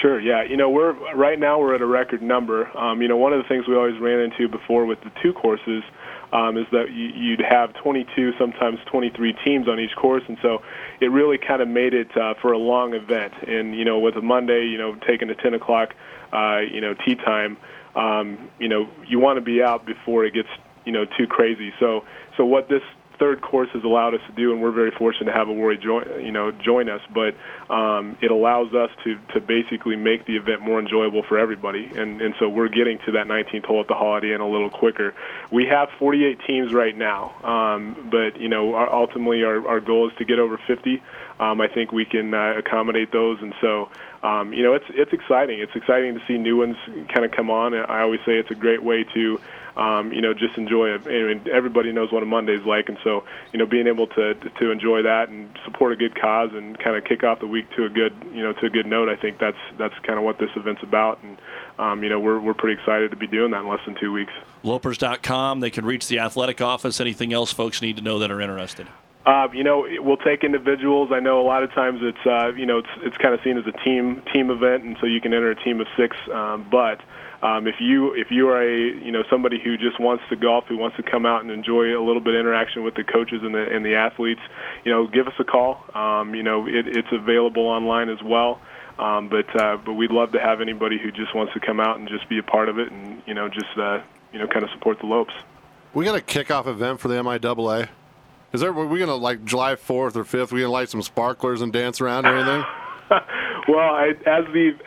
Sure, yeah. Right now we're at a record number. One of the things we always ran into before with the 2 courses is that you'd have 22, sometimes 23 teams on each course, and so it really kind of made it for a long event. And, with a Monday, taking to 10 o'clock, tee time, you want to be out before it gets, too crazy. So what this third course has allowed us to do, and we're very fortunate to have Awori join us, but it allows us to basically make the event more enjoyable for everybody, and so we're getting to that 19th hole at the Holiday Inn a little quicker. We have 48 teams right now, but ultimately our goal is to get over 50. I think we can accommodate those, and so it's exciting. It's exciting to see new ones kind of come on. I always say it's a great way to just enjoy it. And everybody knows what a Monday is like, and so being able to enjoy that and support a good cause and kind of kick off the week to a good note. I think that's kind of what this event's about, and we're pretty excited to be doing that in less than 2 weeks. Lopers.com. They can reach the athletic office. Anything else folks need to know that are interested? We'll take individuals. I know a lot of times it's it's kind of seen as a team event, and so you can enter a team of 6. But if you are somebody who just wants to golf, who wants to come out and enjoy a little bit of interaction with the coaches and the athletes, give us a call. It's available online as well. But we'd love to have anybody who just wants to come out and just be a part of it, and kind of support the Lopes. We got a kickoff event for the MIAA. Are we going to, like, July 4th or 5th, we going to light some sparklers and dance around or anything? Well, as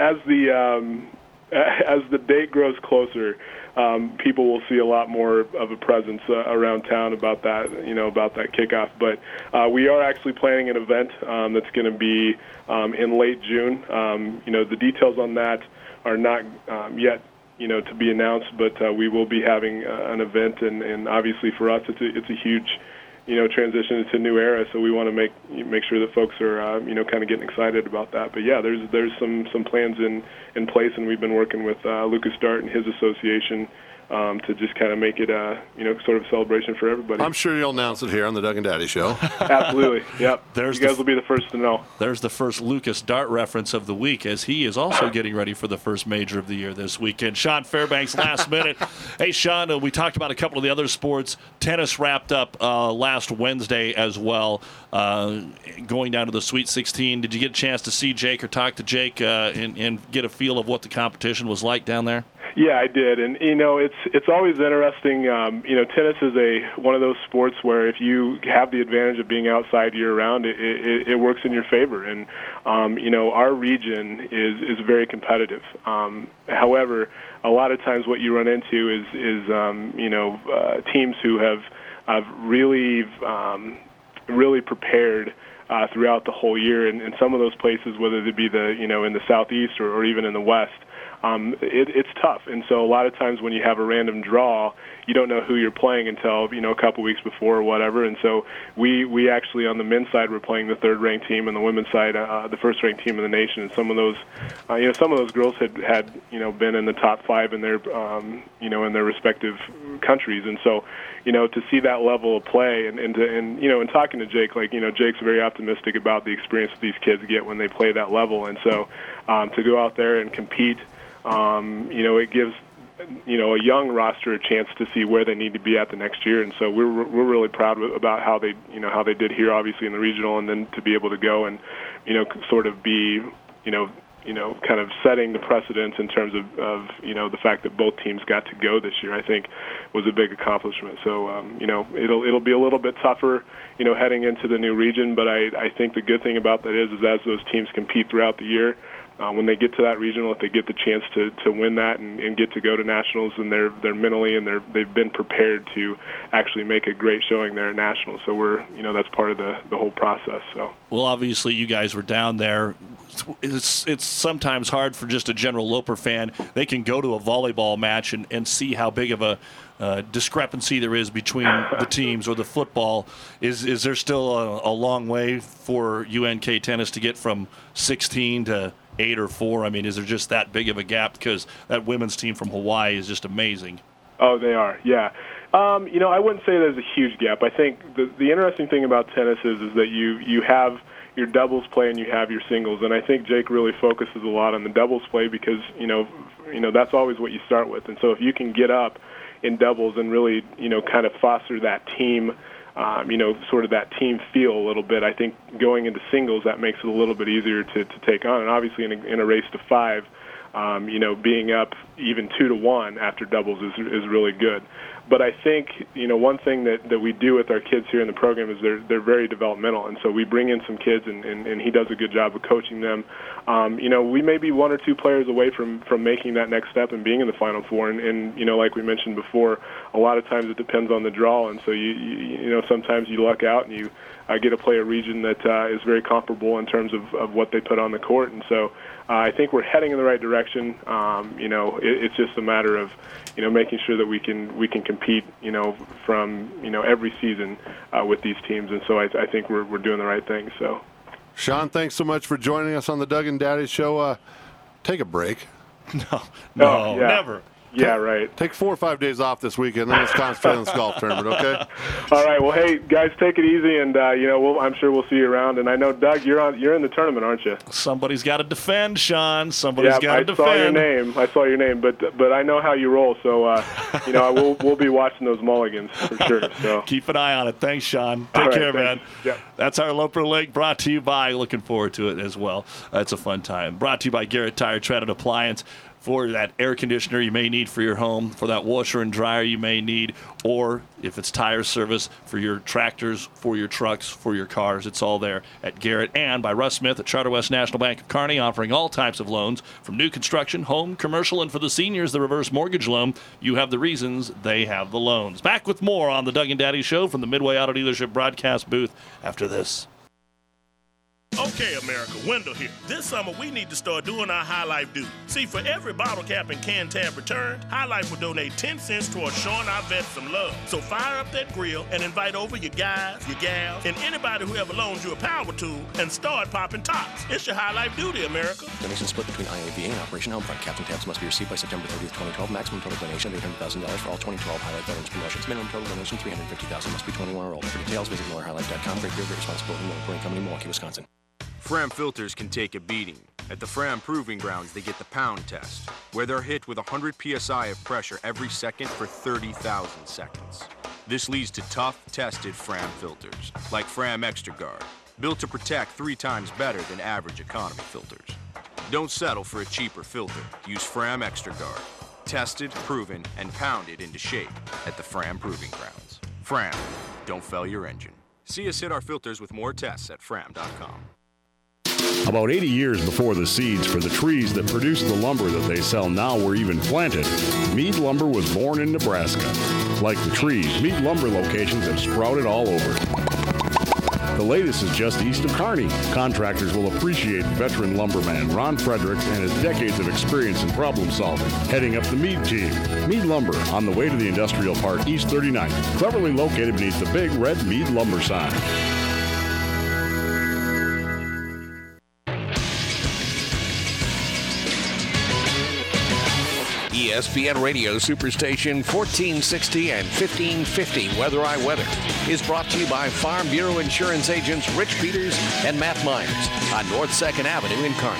the date grows closer, people will see a lot more of a presence around town about that kickoff. But we are actually planning an event that's going to be in late June. The details on that are not yet to be announced, but we will be having an event, and obviously for us it's a huge transition into a new era, so we want to make sure that folks are kind of getting excited about that. But yeah, there's some plans in place, and we've been working with Lucas Dart and his association to just kind of make it sort of a celebration for everybody. I'm sure you'll announce it here on the Doug and Daddy Show. Absolutely, yep. You guys will be the first to know. There's the first Lucas Dart reference of the week, as he is also getting ready for the first major of the year this weekend. Sean Fairbanks, last minute. Hey, Sean, we talked about a couple of the other sports. Tennis wrapped up last Wednesday as well, going down to the Sweet 16. Did you get a chance to see Jake or talk to Jake and get a feel of what the competition was like down there? Yeah, I did, and it's always interesting. Tennis is one of those sports where if you have the advantage of being outside year round, it works in your favor. And our region is very competitive. However, a lot of times what you run into is teams who have really prepared throughout the whole year, and some of those places, whether they be in the southeast or even in the west. It's tough, and so a lot of times when you have a random draw, you don't know who you're playing until a couple weeks before or whatever. And so we actually on the men's side we're playing the third-ranked team, and the women's side the first-ranked team in the nation. And some of those girls had been in the top 5 in their in their respective countries. And so to see that level of play and talking to Jake, Jake's very optimistic about the experience that these kids get when they play that level. And so to go out there and compete. It gives a young roster a chance to see where they need to be at the next year, and so we're really proud about how they did here, obviously in the regional, and then to be able to go and sort of be kind of setting the precedence in terms of the fact that both teams got to go this year, I think was a big accomplishment. So it'll be a little bit tougher heading into the new region, but I think the good thing about that is as those teams compete throughout the year. When they get to that regional, if they get the chance to win that and get to go to nationals, and they're mentally and they've been prepared to actually make a great showing there at nationals. So we're that's part of the whole process. So well, obviously you guys were down there. It's sometimes hard for just a general Loper fan. They can go to a volleyball match and see how big of a discrepancy there is between the teams, or the football. Is there still a long way for UNK tennis to get from 16 to 8 or 4? I mean, is there just that big of a gap? Because that women's team from Hawaii is just amazing. Oh, they are, yeah. I wouldn't say there's a huge gap. I think the interesting thing about tennis is that you have your doubles play and you have your singles. And I think Jake really focuses a lot on the doubles play because, you know that's always what you start with. And so if you can get up in doubles and really, kind of foster that team, sort of that team feel a little bit, I think going into singles, that makes it a little bit easier to take on. And obviously in a race to 5, being up even 2-1 after doubles is really good. But I think, one thing that we do with our kids here in the program is they're very developmental. And so we bring in some kids, and he does a good job of coaching them. We may be 1 or 2 players away from making that next step and being in the Final Four. And like we mentioned before, a lot of times it depends on the draw. And so, sometimes you luck out and you get to play a region that is very comparable in terms of what they put on the court. And so I think we're heading in the right direction. It's just a matter of, making sure that we can compete, from, every season with these teams. And so I think we're doing the right thing. So, Sean, thanks so much for joining us on the Doug and Daddy Show. Take a break. No, never. Yeah, right. Take 4 or 5 days off this weekend, then let's concentrate on this golf tournament, okay? All right. Well, hey, guys, take it easy, and I'm sure we'll see you around. And I know, Doug, you're in the tournament, aren't you? Somebody's got to defend, Sean. Somebody's got to defend. I saw your name, but I know how you roll, so we'll be watching those mulligans for sure. So keep an eye on it. Thanks, Sean. Take care, man. Yeah. That's our Loper Lake, brought to you by. Looking forward to it as well. It's a fun time. Brought to you by Garrett Tire Tread and Appliance. For that air conditioner you may need for your home, for that washer and dryer you may need, or if it's tire service for your tractors, for your trucks, for your cars, it's all there at Garrett. And by Russ Smith at Charter West National Bank of Kearney, offering all types of loans from new construction, home, commercial, and for the seniors, the reverse mortgage loan. You have the reasons, they have the loans. Back with more on the Doug and Daddy Show from the Midway Auto Dealership broadcast booth after this. Okay, America, Wendell here. This summer, we need to start doing our High Life due. See, for every bottle cap and can tab returned, High Life will donate 10 cents towards showing our vets some love. So fire up that grill and invite over your guys, your gals, and anybody who ever loans you a power tool and start popping tops. It's your High Life duty, America. Donation split between IAVA and Operation Homefront. Caps and tabs must be received by September 30th, 2012. Maximum total donation of $800,000 for all 2012 High Life Veterans promotions. Minimum total donation $350,000 must be 21 or older. For details, visit MillerHighLife.com. Great beer, great responsibility. Miller Brewing Company, Milwaukee, Wisconsin. Fram filters can take a beating. At the Fram Proving Grounds, they get the pound test, where they're hit with 100 psi of pressure every second for 30,000 seconds. This leads to tough, tested Fram filters, like Fram Extra Guard, built to protect 3 times better than average economy filters. Don't settle for a cheaper filter. Use Fram Extra Guard. Tested, proven, and pounded into shape at the Fram Proving Grounds. Fram, don't fail your engine. See us hit our filters with more tests at fram.com. About 80 years before the seeds for the trees that produce the lumber that they sell now were even planted, Mead Lumber was born in Nebraska. Like the trees, Mead Lumber locations have sprouted all over. The latest is just east of Kearney. Contractors will appreciate veteran lumberman Ron Fredericks and his decades of experience in problem solving, heading up the Mead team. Mead Lumber, on the way to the Industrial Park, East 39th, cleverly located beneath the big red Mead Lumber sign. ESPN Radio Superstation 1460 and 1550 Weather I Weather is brought to you by Farm Bureau Insurance agents Rich Peters and Matt Myers on North 2nd Avenue in Kearney.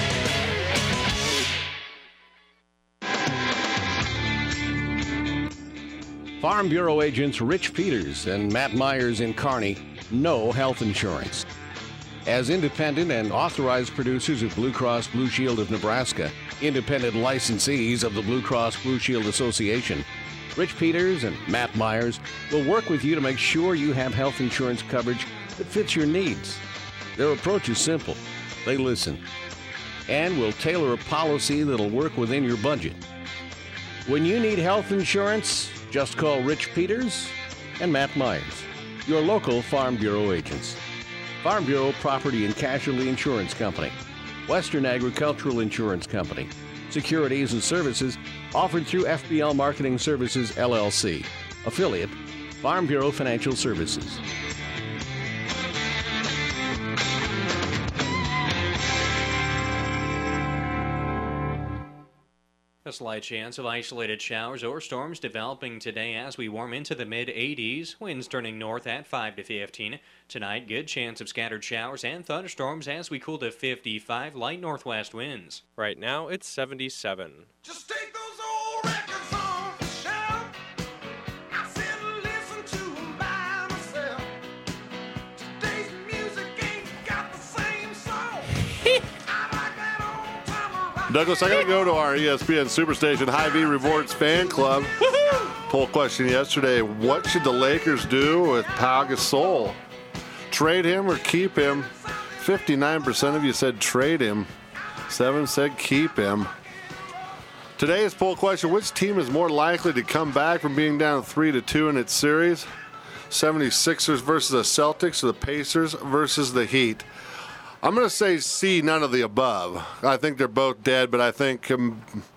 Farm Bureau agents Rich Peters and Matt Myers in Kearney know health insurance. As independent and authorized producers of Blue Cross Blue Shield of Nebraska, independent licensees of the Blue Cross Blue Shield Association, Rich Peters and Matt Myers will work with you to make sure you have health insurance coverage that fits your needs. Their approach is simple. They listen and will tailor a policy that'll work within your budget. When you need health insurance, just call Rich Peters and Matt Myers, your local Farm Bureau agents. Farm Bureau Property and Casualty Insurance Company, Western Agricultural Insurance Company, securities and services offered through FBL Marketing Services, LLC, affiliate, Farm Bureau Financial Services. A slight chance of isolated showers or storms developing today as we warm into the mid-80s. Winds turning north at 5 to 15. Tonight, good chance of scattered showers and thunderstorms as we cool to 55. Light northwest winds. Right now, it's 77. Just take those old records off the shelf. I sit and listen to them by myself. Today's music ain't got the same song. Douglas, I got to go to our ESPN Superstation Hy-Vee Rewards fan club. Poll question yesterday, what should the Lakers do with Pau Gasol? Trade him or keep him? 59% of you said trade him. 7 said keep him. Today's poll question, which team is more likely to come back from being down 3-2 in its series? 76ers versus the Celtics or the Pacers versus the Heat? I'm going to say C, none of the above. I think they're both dead, but I think the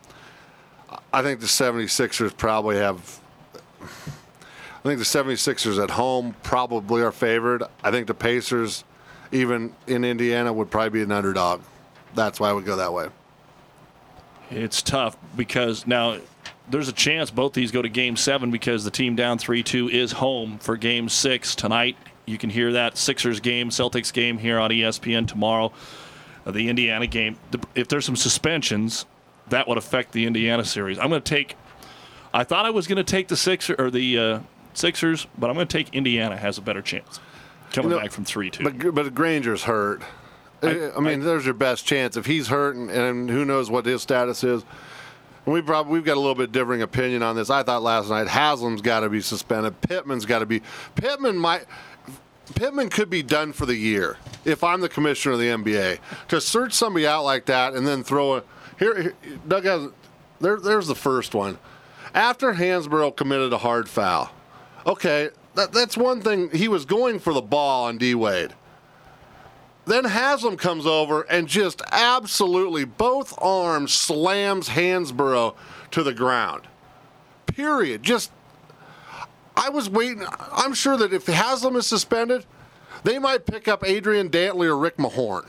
76ers probably have... I think the 76ers at home probably are favored. I think the Pacers, even in Indiana, would probably be an underdog. That's why I would go that way. It's tough because now there's a chance both these go to Game 7 because the team down 3-2 is home for Game 6 tonight. You can hear that Sixers game, Celtics game here on ESPN tomorrow. The Indiana game. If there's some suspensions, that would affect the Indiana series. I'm going to take. I thought I was going to take the Sixers, but I'm going to take Indiana. Has a better chance coming back from 3-2. But Granger's hurt. I mean, there's your best chance. If he's hurt, and who knows what his status is. We've got a little bit differing opinion on this. I thought last night Haslam's got to be suspended. Pittman's got to be. Pittman could be done for the year if I'm the commissioner of the NBA. To search somebody out like that and then throw a here Doug has there's the first one. After Hansborough committed a hard foul. Okay, that's one thing. He was going for the ball on D. Wade. Then Haslam comes over and just absolutely both arms slams Hansborough to the ground. Period. Just I was waiting. I'm sure that if Haslam is suspended, they might pick up Adrian Dantley or Rick Mahorn.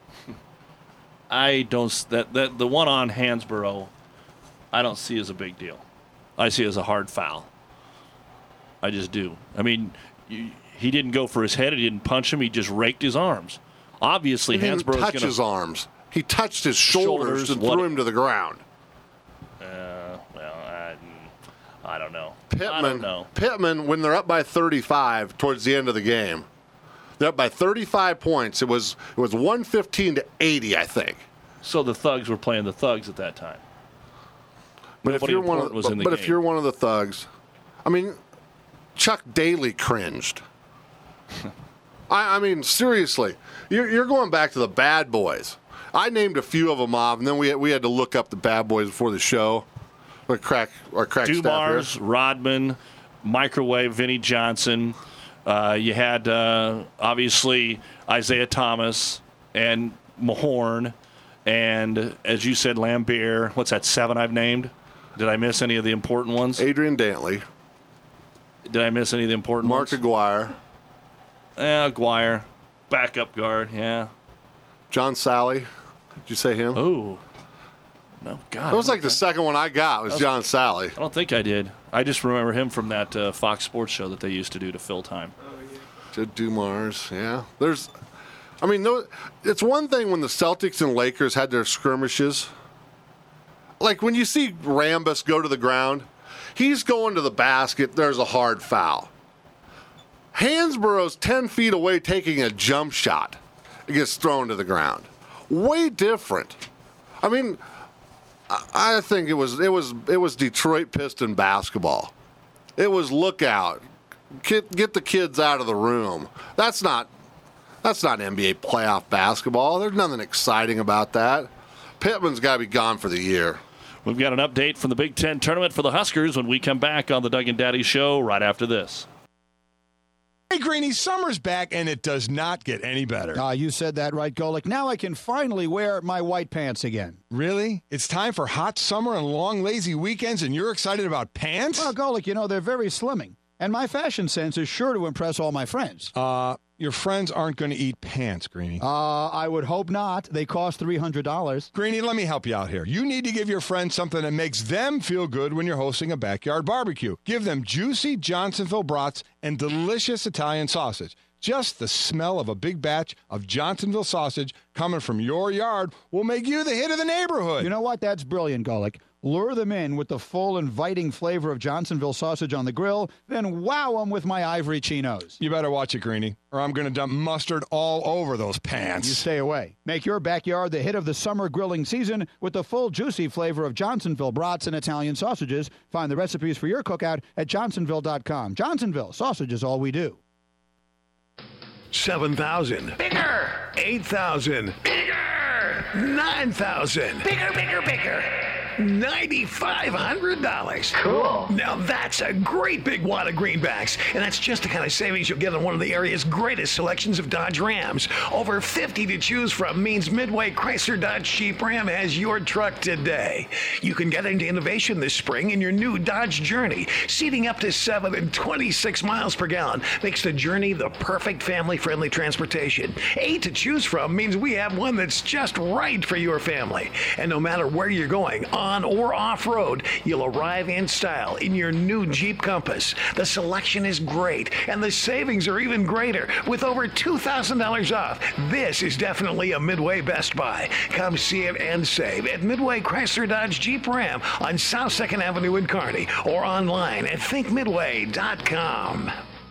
I don't. The one on Hansborough, I don't see as a big deal. I see it as a hard foul. I just do. I mean, he didn't go for his head. He didn't punch him. He just raked his arms. Obviously, Hansborough's going to touch his arms. He touched his shoulders and threw him to the ground. I don't know. Pittman, when they're up by 35 towards the end of the game, they're up by 35 points. It was 115-80, I think. So the Thugs were playing the Thugs at that time. But if you're one of the Thugs, I mean, Chuck Daly cringed. I mean, seriously, you're going back to the Bad Boys. I named a few of them off, and then we had to look up the Bad Boys before the show. Our crack Dumars, Rodman, Microwave, Vinnie Johnson. You had, obviously, Isaiah Thomas and Mahorn. And, as you said, Lambert. What's that, 7 I've named? Did I miss any of the important ones? Adrian Dantley. Did I miss any of the important ones? Mark Aguirre. Aguirre. Backup guard, yeah. John Sally. Did you say him? Oh. No, God. That was like the second one I got was John Sally. I don't think I did. I just remember him from that Fox Sports show that they used to do to fill time. Dumars, yeah. It's one thing when the Celtics and Lakers had their skirmishes. Like when you see Rambis go to the ground, he's going to the basket, there's a hard foul. Hansborough's 10 feet away taking a jump shot. It gets thrown to the ground. Way different. I mean, I think it was Detroit Piston basketball. It was look out. Get the kids out of the room. That's not NBA playoff basketball. There's nothing exciting about that. Pittman's got to be gone for the year. We've got an update from the Big Ten tournament for the Huskers when we come back on the Doug and Daddy Show right after this. Hey, Greenie, summer's back, and it does not get any better. You said that right, Golick. Now I can finally wear my white pants again. Really? It's time for hot summer and long, lazy weekends, and you're excited about pants? Well, Golick, they're very slimming, and my fashion sense is sure to impress all my friends. Your friends aren't going to eat pants, Greenie. I would hope not. They cost $300. Greenie, let me help you out here. You need to give your friends something that makes them feel good when you're hosting a backyard barbecue. Give them juicy Johnsonville brats and delicious Italian sausage. Just the smell of a big batch of Johnsonville sausage coming from your yard will make you the hit of the neighborhood. You know what? That's brilliant, Golick. Lure them in with the full, inviting flavor of Johnsonville sausage on the grill, then wow them with my ivory chinos. You better watch it, Greenie, or I'm going to dump mustard all over those pants. You stay away. Make your backyard the hit of the summer grilling season with the full, juicy flavor of Johnsonville brats and Italian sausages. Find the recipes for your cookout at johnsonville.com. Johnsonville, sausage is all we do. 7,000. Bigger. 8,000. Bigger. 9,000. Bigger, bigger, bigger. $9,500. Cool. Now that's a great big wad of greenbacks, and that's just the kind of savings you'll get on one of the area's greatest selections of Dodge Rams. Over 50 to choose from means Midway Chrysler Dodge Jeep Ram has your truck today. You can get into innovation this spring in your new Dodge Journey. Seating up to 7 and 26 miles per gallon makes the Journey the perfect family-friendly transportation. 8 to choose from means we have one that's just right for your family. And no matter where you're going, on or off-road, you'll arrive in style in your new Jeep Compass. The selection is great, and the savings are even greater, with over $2,000 off. This is definitely a Midway Best Buy. Come see it and save at Midway Chrysler Dodge Jeep Ram on South 2nd Avenue in Kearney, or online at thinkmidway.com.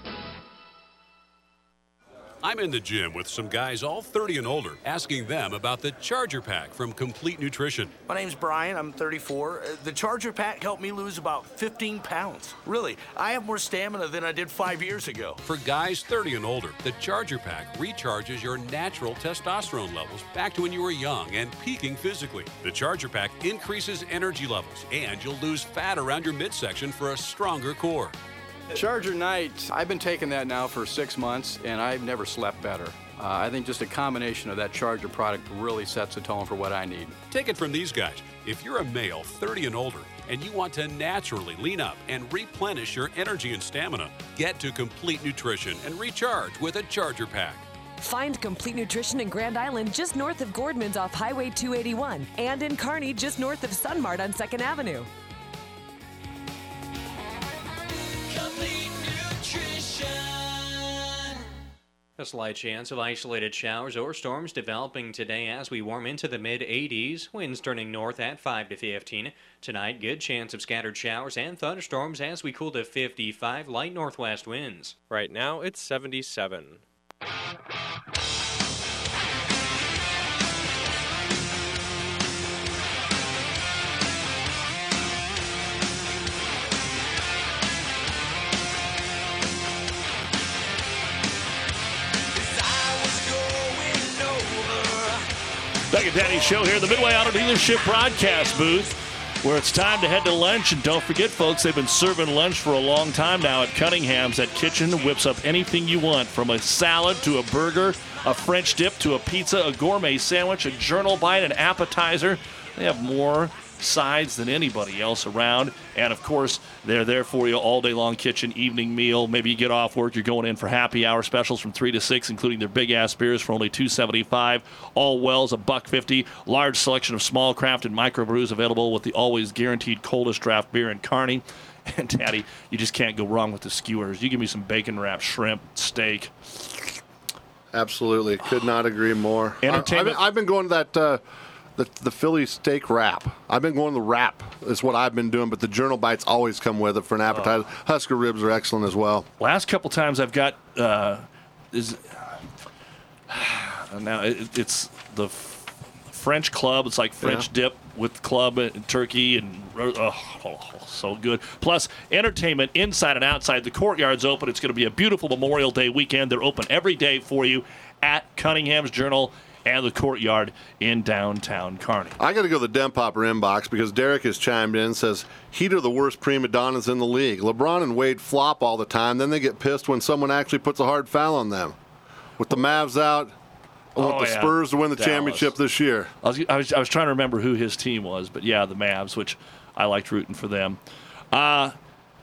I'm in the gym with some guys all 30 and older, asking them about the Charger Pack from Complete Nutrition. My name's Brian. I'm 34. The Charger Pack helped me lose about 15 pounds. Really, I have more stamina than I did 5 years ago. For guys 30 and older, the Charger Pack recharges your natural testosterone levels back to when you were young and peaking physically. The Charger Pack increases energy levels, and you'll lose fat around your midsection for a stronger core. Charger Night, I've been taking that now for 6 months, and I've never slept better. I think just a combination of that Charger product really sets the tone for what I need. Take it from these guys. If you're a male 30 and older and you want to naturally lean up and replenish your energy and stamina, get to Complete Nutrition and recharge with a Charger Pack. Find Complete Nutrition in Grand Island just north of Gordman's off Highway 281 and in Kearney just north of Sunmart on 2nd Avenue. A slight chance of isolated showers or storms developing today as we warm into the mid-80s. Winds turning north at 5 to 15. Tonight, good chance of scattered showers and thunderstorms as we cool to 55. Light northwest winds. Right now, it's 77. Doug and Daddy Show here at the Midway Auto Dealership broadcast booth, where it's time to head to lunch. And don't forget, folks, they've been serving lunch for a long time now at Cunningham's. That kitchen whips up anything you want, from a salad to a burger, a French dip to a pizza, a gourmet sandwich, a journal bite, an appetizer. They have more sides than anybody else around. And, of course, they're there for you all day long, kitchen, evening meal. Maybe you get off work, you're going in for happy hour specials from 3 to 6, including their big-ass beers for only $2.75. All wells, $1.50. Large selection of small craft and microbrews available with the always guaranteed coldest draft beer in Kearney. And, Daddy, you just can't go wrong with the skewers. You give me some bacon-wrapped shrimp, steak. Absolutely. Could not agree more. Entertainment. I've been going to that... The Philly steak wrap. I've been going the wrap is what I've been doing, but the journal bites always come with it for an appetizer. Husker ribs are excellent as well. Last couple times I've got now it's the French club. It's like French dip with club and turkey and so good. Plus entertainment inside and outside. The courtyard's open. It's going to be a beautiful Memorial Day weekend. They're open every day for you at Cunningham's Journal and the Courtyard in downtown Kearney. I got to go to the Dempopper inbox because Derek has chimed in and says, Heat are the worst prima donnas in the league. LeBron and Wade flop all the time, then they get pissed when someone actually puts a hard foul on them. With the Mavs out, I want the Spurs to win the championship this year. I was trying to remember who his team was, but yeah, the Mavs, which I liked rooting for them.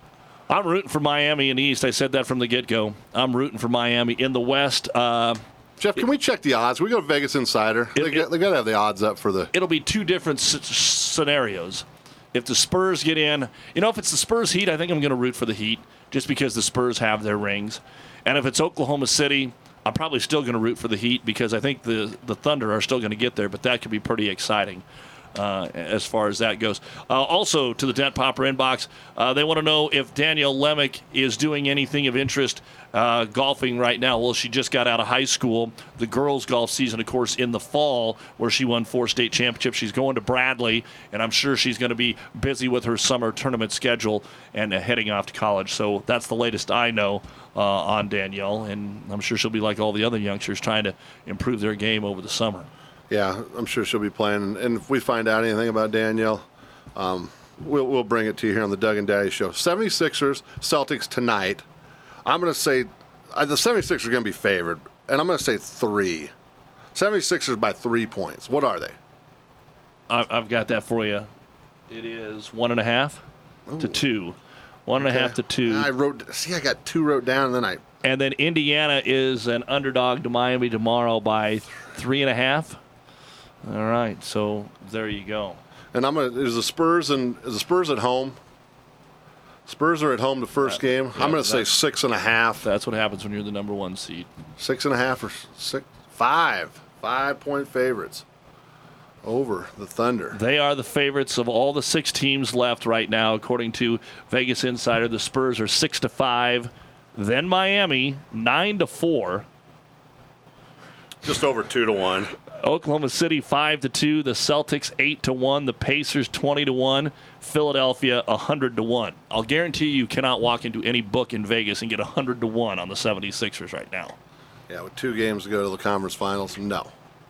I'm rooting for Miami in the East. I said that from the get-go. I'm rooting for Miami. In the West, Jeff, can we check the odds? We go to Vegas Insider. They got to have the odds up for the. It'll be two different scenarios. If the Spurs get in, if it's the Spurs Heat, I think I'm going to root for the Heat just because the Spurs have their rings. And if it's Oklahoma City, I'm probably still going to root for the Heat because I think the Thunder are still going to get there, but that could be pretty exciting. As far as that goes. Also, to the Dent Popper inbox, they want to know if Danielle Lemick is doing anything of interest golfing right now. Well, she just got out of high school. The girls' golf season, of course, in the fall, where she won 4 state championships. She's going to Bradley, and I'm sure she's going to be busy with her summer tournament schedule and heading off to college. So that's the latest I know on Danielle, and I'm sure she'll be like all the other youngsters trying to improve their game over the summer. Yeah, I'm sure she'll be playing. And if we find out anything about Danielle, we'll bring it to you here on the Doug and Daddy Show. 76ers, Celtics tonight. I'm going to say the 76ers are going to be favored, and I'm going to say 3. 76ers by 3 points. What are they? I've got that for you. It is 1.5 to 2. 1.5 to 2. I got 2 wrote down, and then Indiana is an underdog to Miami tomorrow by 3.5. All right, so there you go. And is the Spurs at home? Spurs are at home the first game. I'm going to say 6.5. That's what happens when you're the number 1 seed. 6.5 or 6, 5. 5-point favorites over the Thunder. They are the favorites of all the 6 teams left right now, according to Vegas Insider. The Spurs are 6-5. Then Miami 9-4. Just over 2-1. Oklahoma City 5-2. The Celtics 8-1. The Pacers 20-1. Philadelphia 100-1. I'll guarantee you cannot walk into any book in Vegas and get 100-1 on the 76ers right now. Yeah, with 2 games to go to the conference finals, no.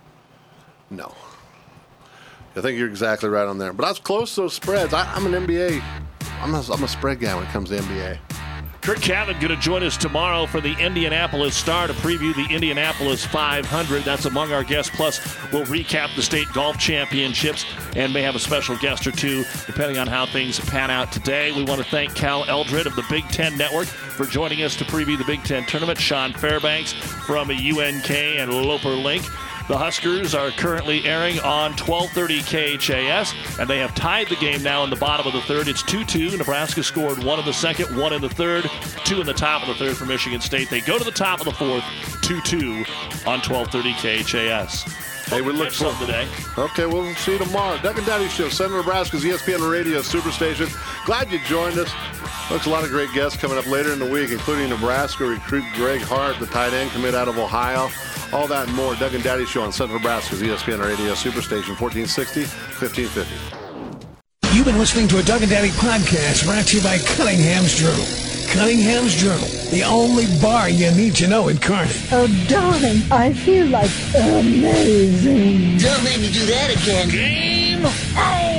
I think you're exactly right on there. But I was close to those spreads. I'm an NBA. I'm a spread guy when it comes to NBA. Kirk Cavitt going to join us tomorrow for the Indianapolis Star to preview the Indianapolis 500. That's among our guests. Plus, we'll recap the state golf championships and may have a special guest or two, depending on how things pan out today. We want to thank Cal Eldred of the Big Ten Network for joining us to preview the Big Ten tournament. Sean Fairbanks from UNK and Loper Link. The Huskers are currently airing on 1230 KHAS, and they have tied the game now in the bottom of the third. It's 2-2. Nebraska scored 1 in the second, 1 in the third, 2 in the top of the third for Michigan State. They go to the top of the fourth, 2-2 on 1230 KHAS. Hey, we look forward today. Okay, we'll see you tomorrow. Doug and Daddy Show, Central Nebraska's ESPN Radio Superstation. Glad you joined us. Looks a lot of great guests coming up later in the week, including Nebraska recruit Greg Hart, the tight end commit out of Ohio. All that and more. Doug and Daddy Show on Central Nebraska's ESPN Radio Superstation, 1460, 1550. You've been listening to a Doug and Daddy podcast brought to you by Cunningham's Journal. Cunningham's Journal, the only bar you need to know in Kearney. Oh, darling, I feel like amazing. Don't make me do that again. Game.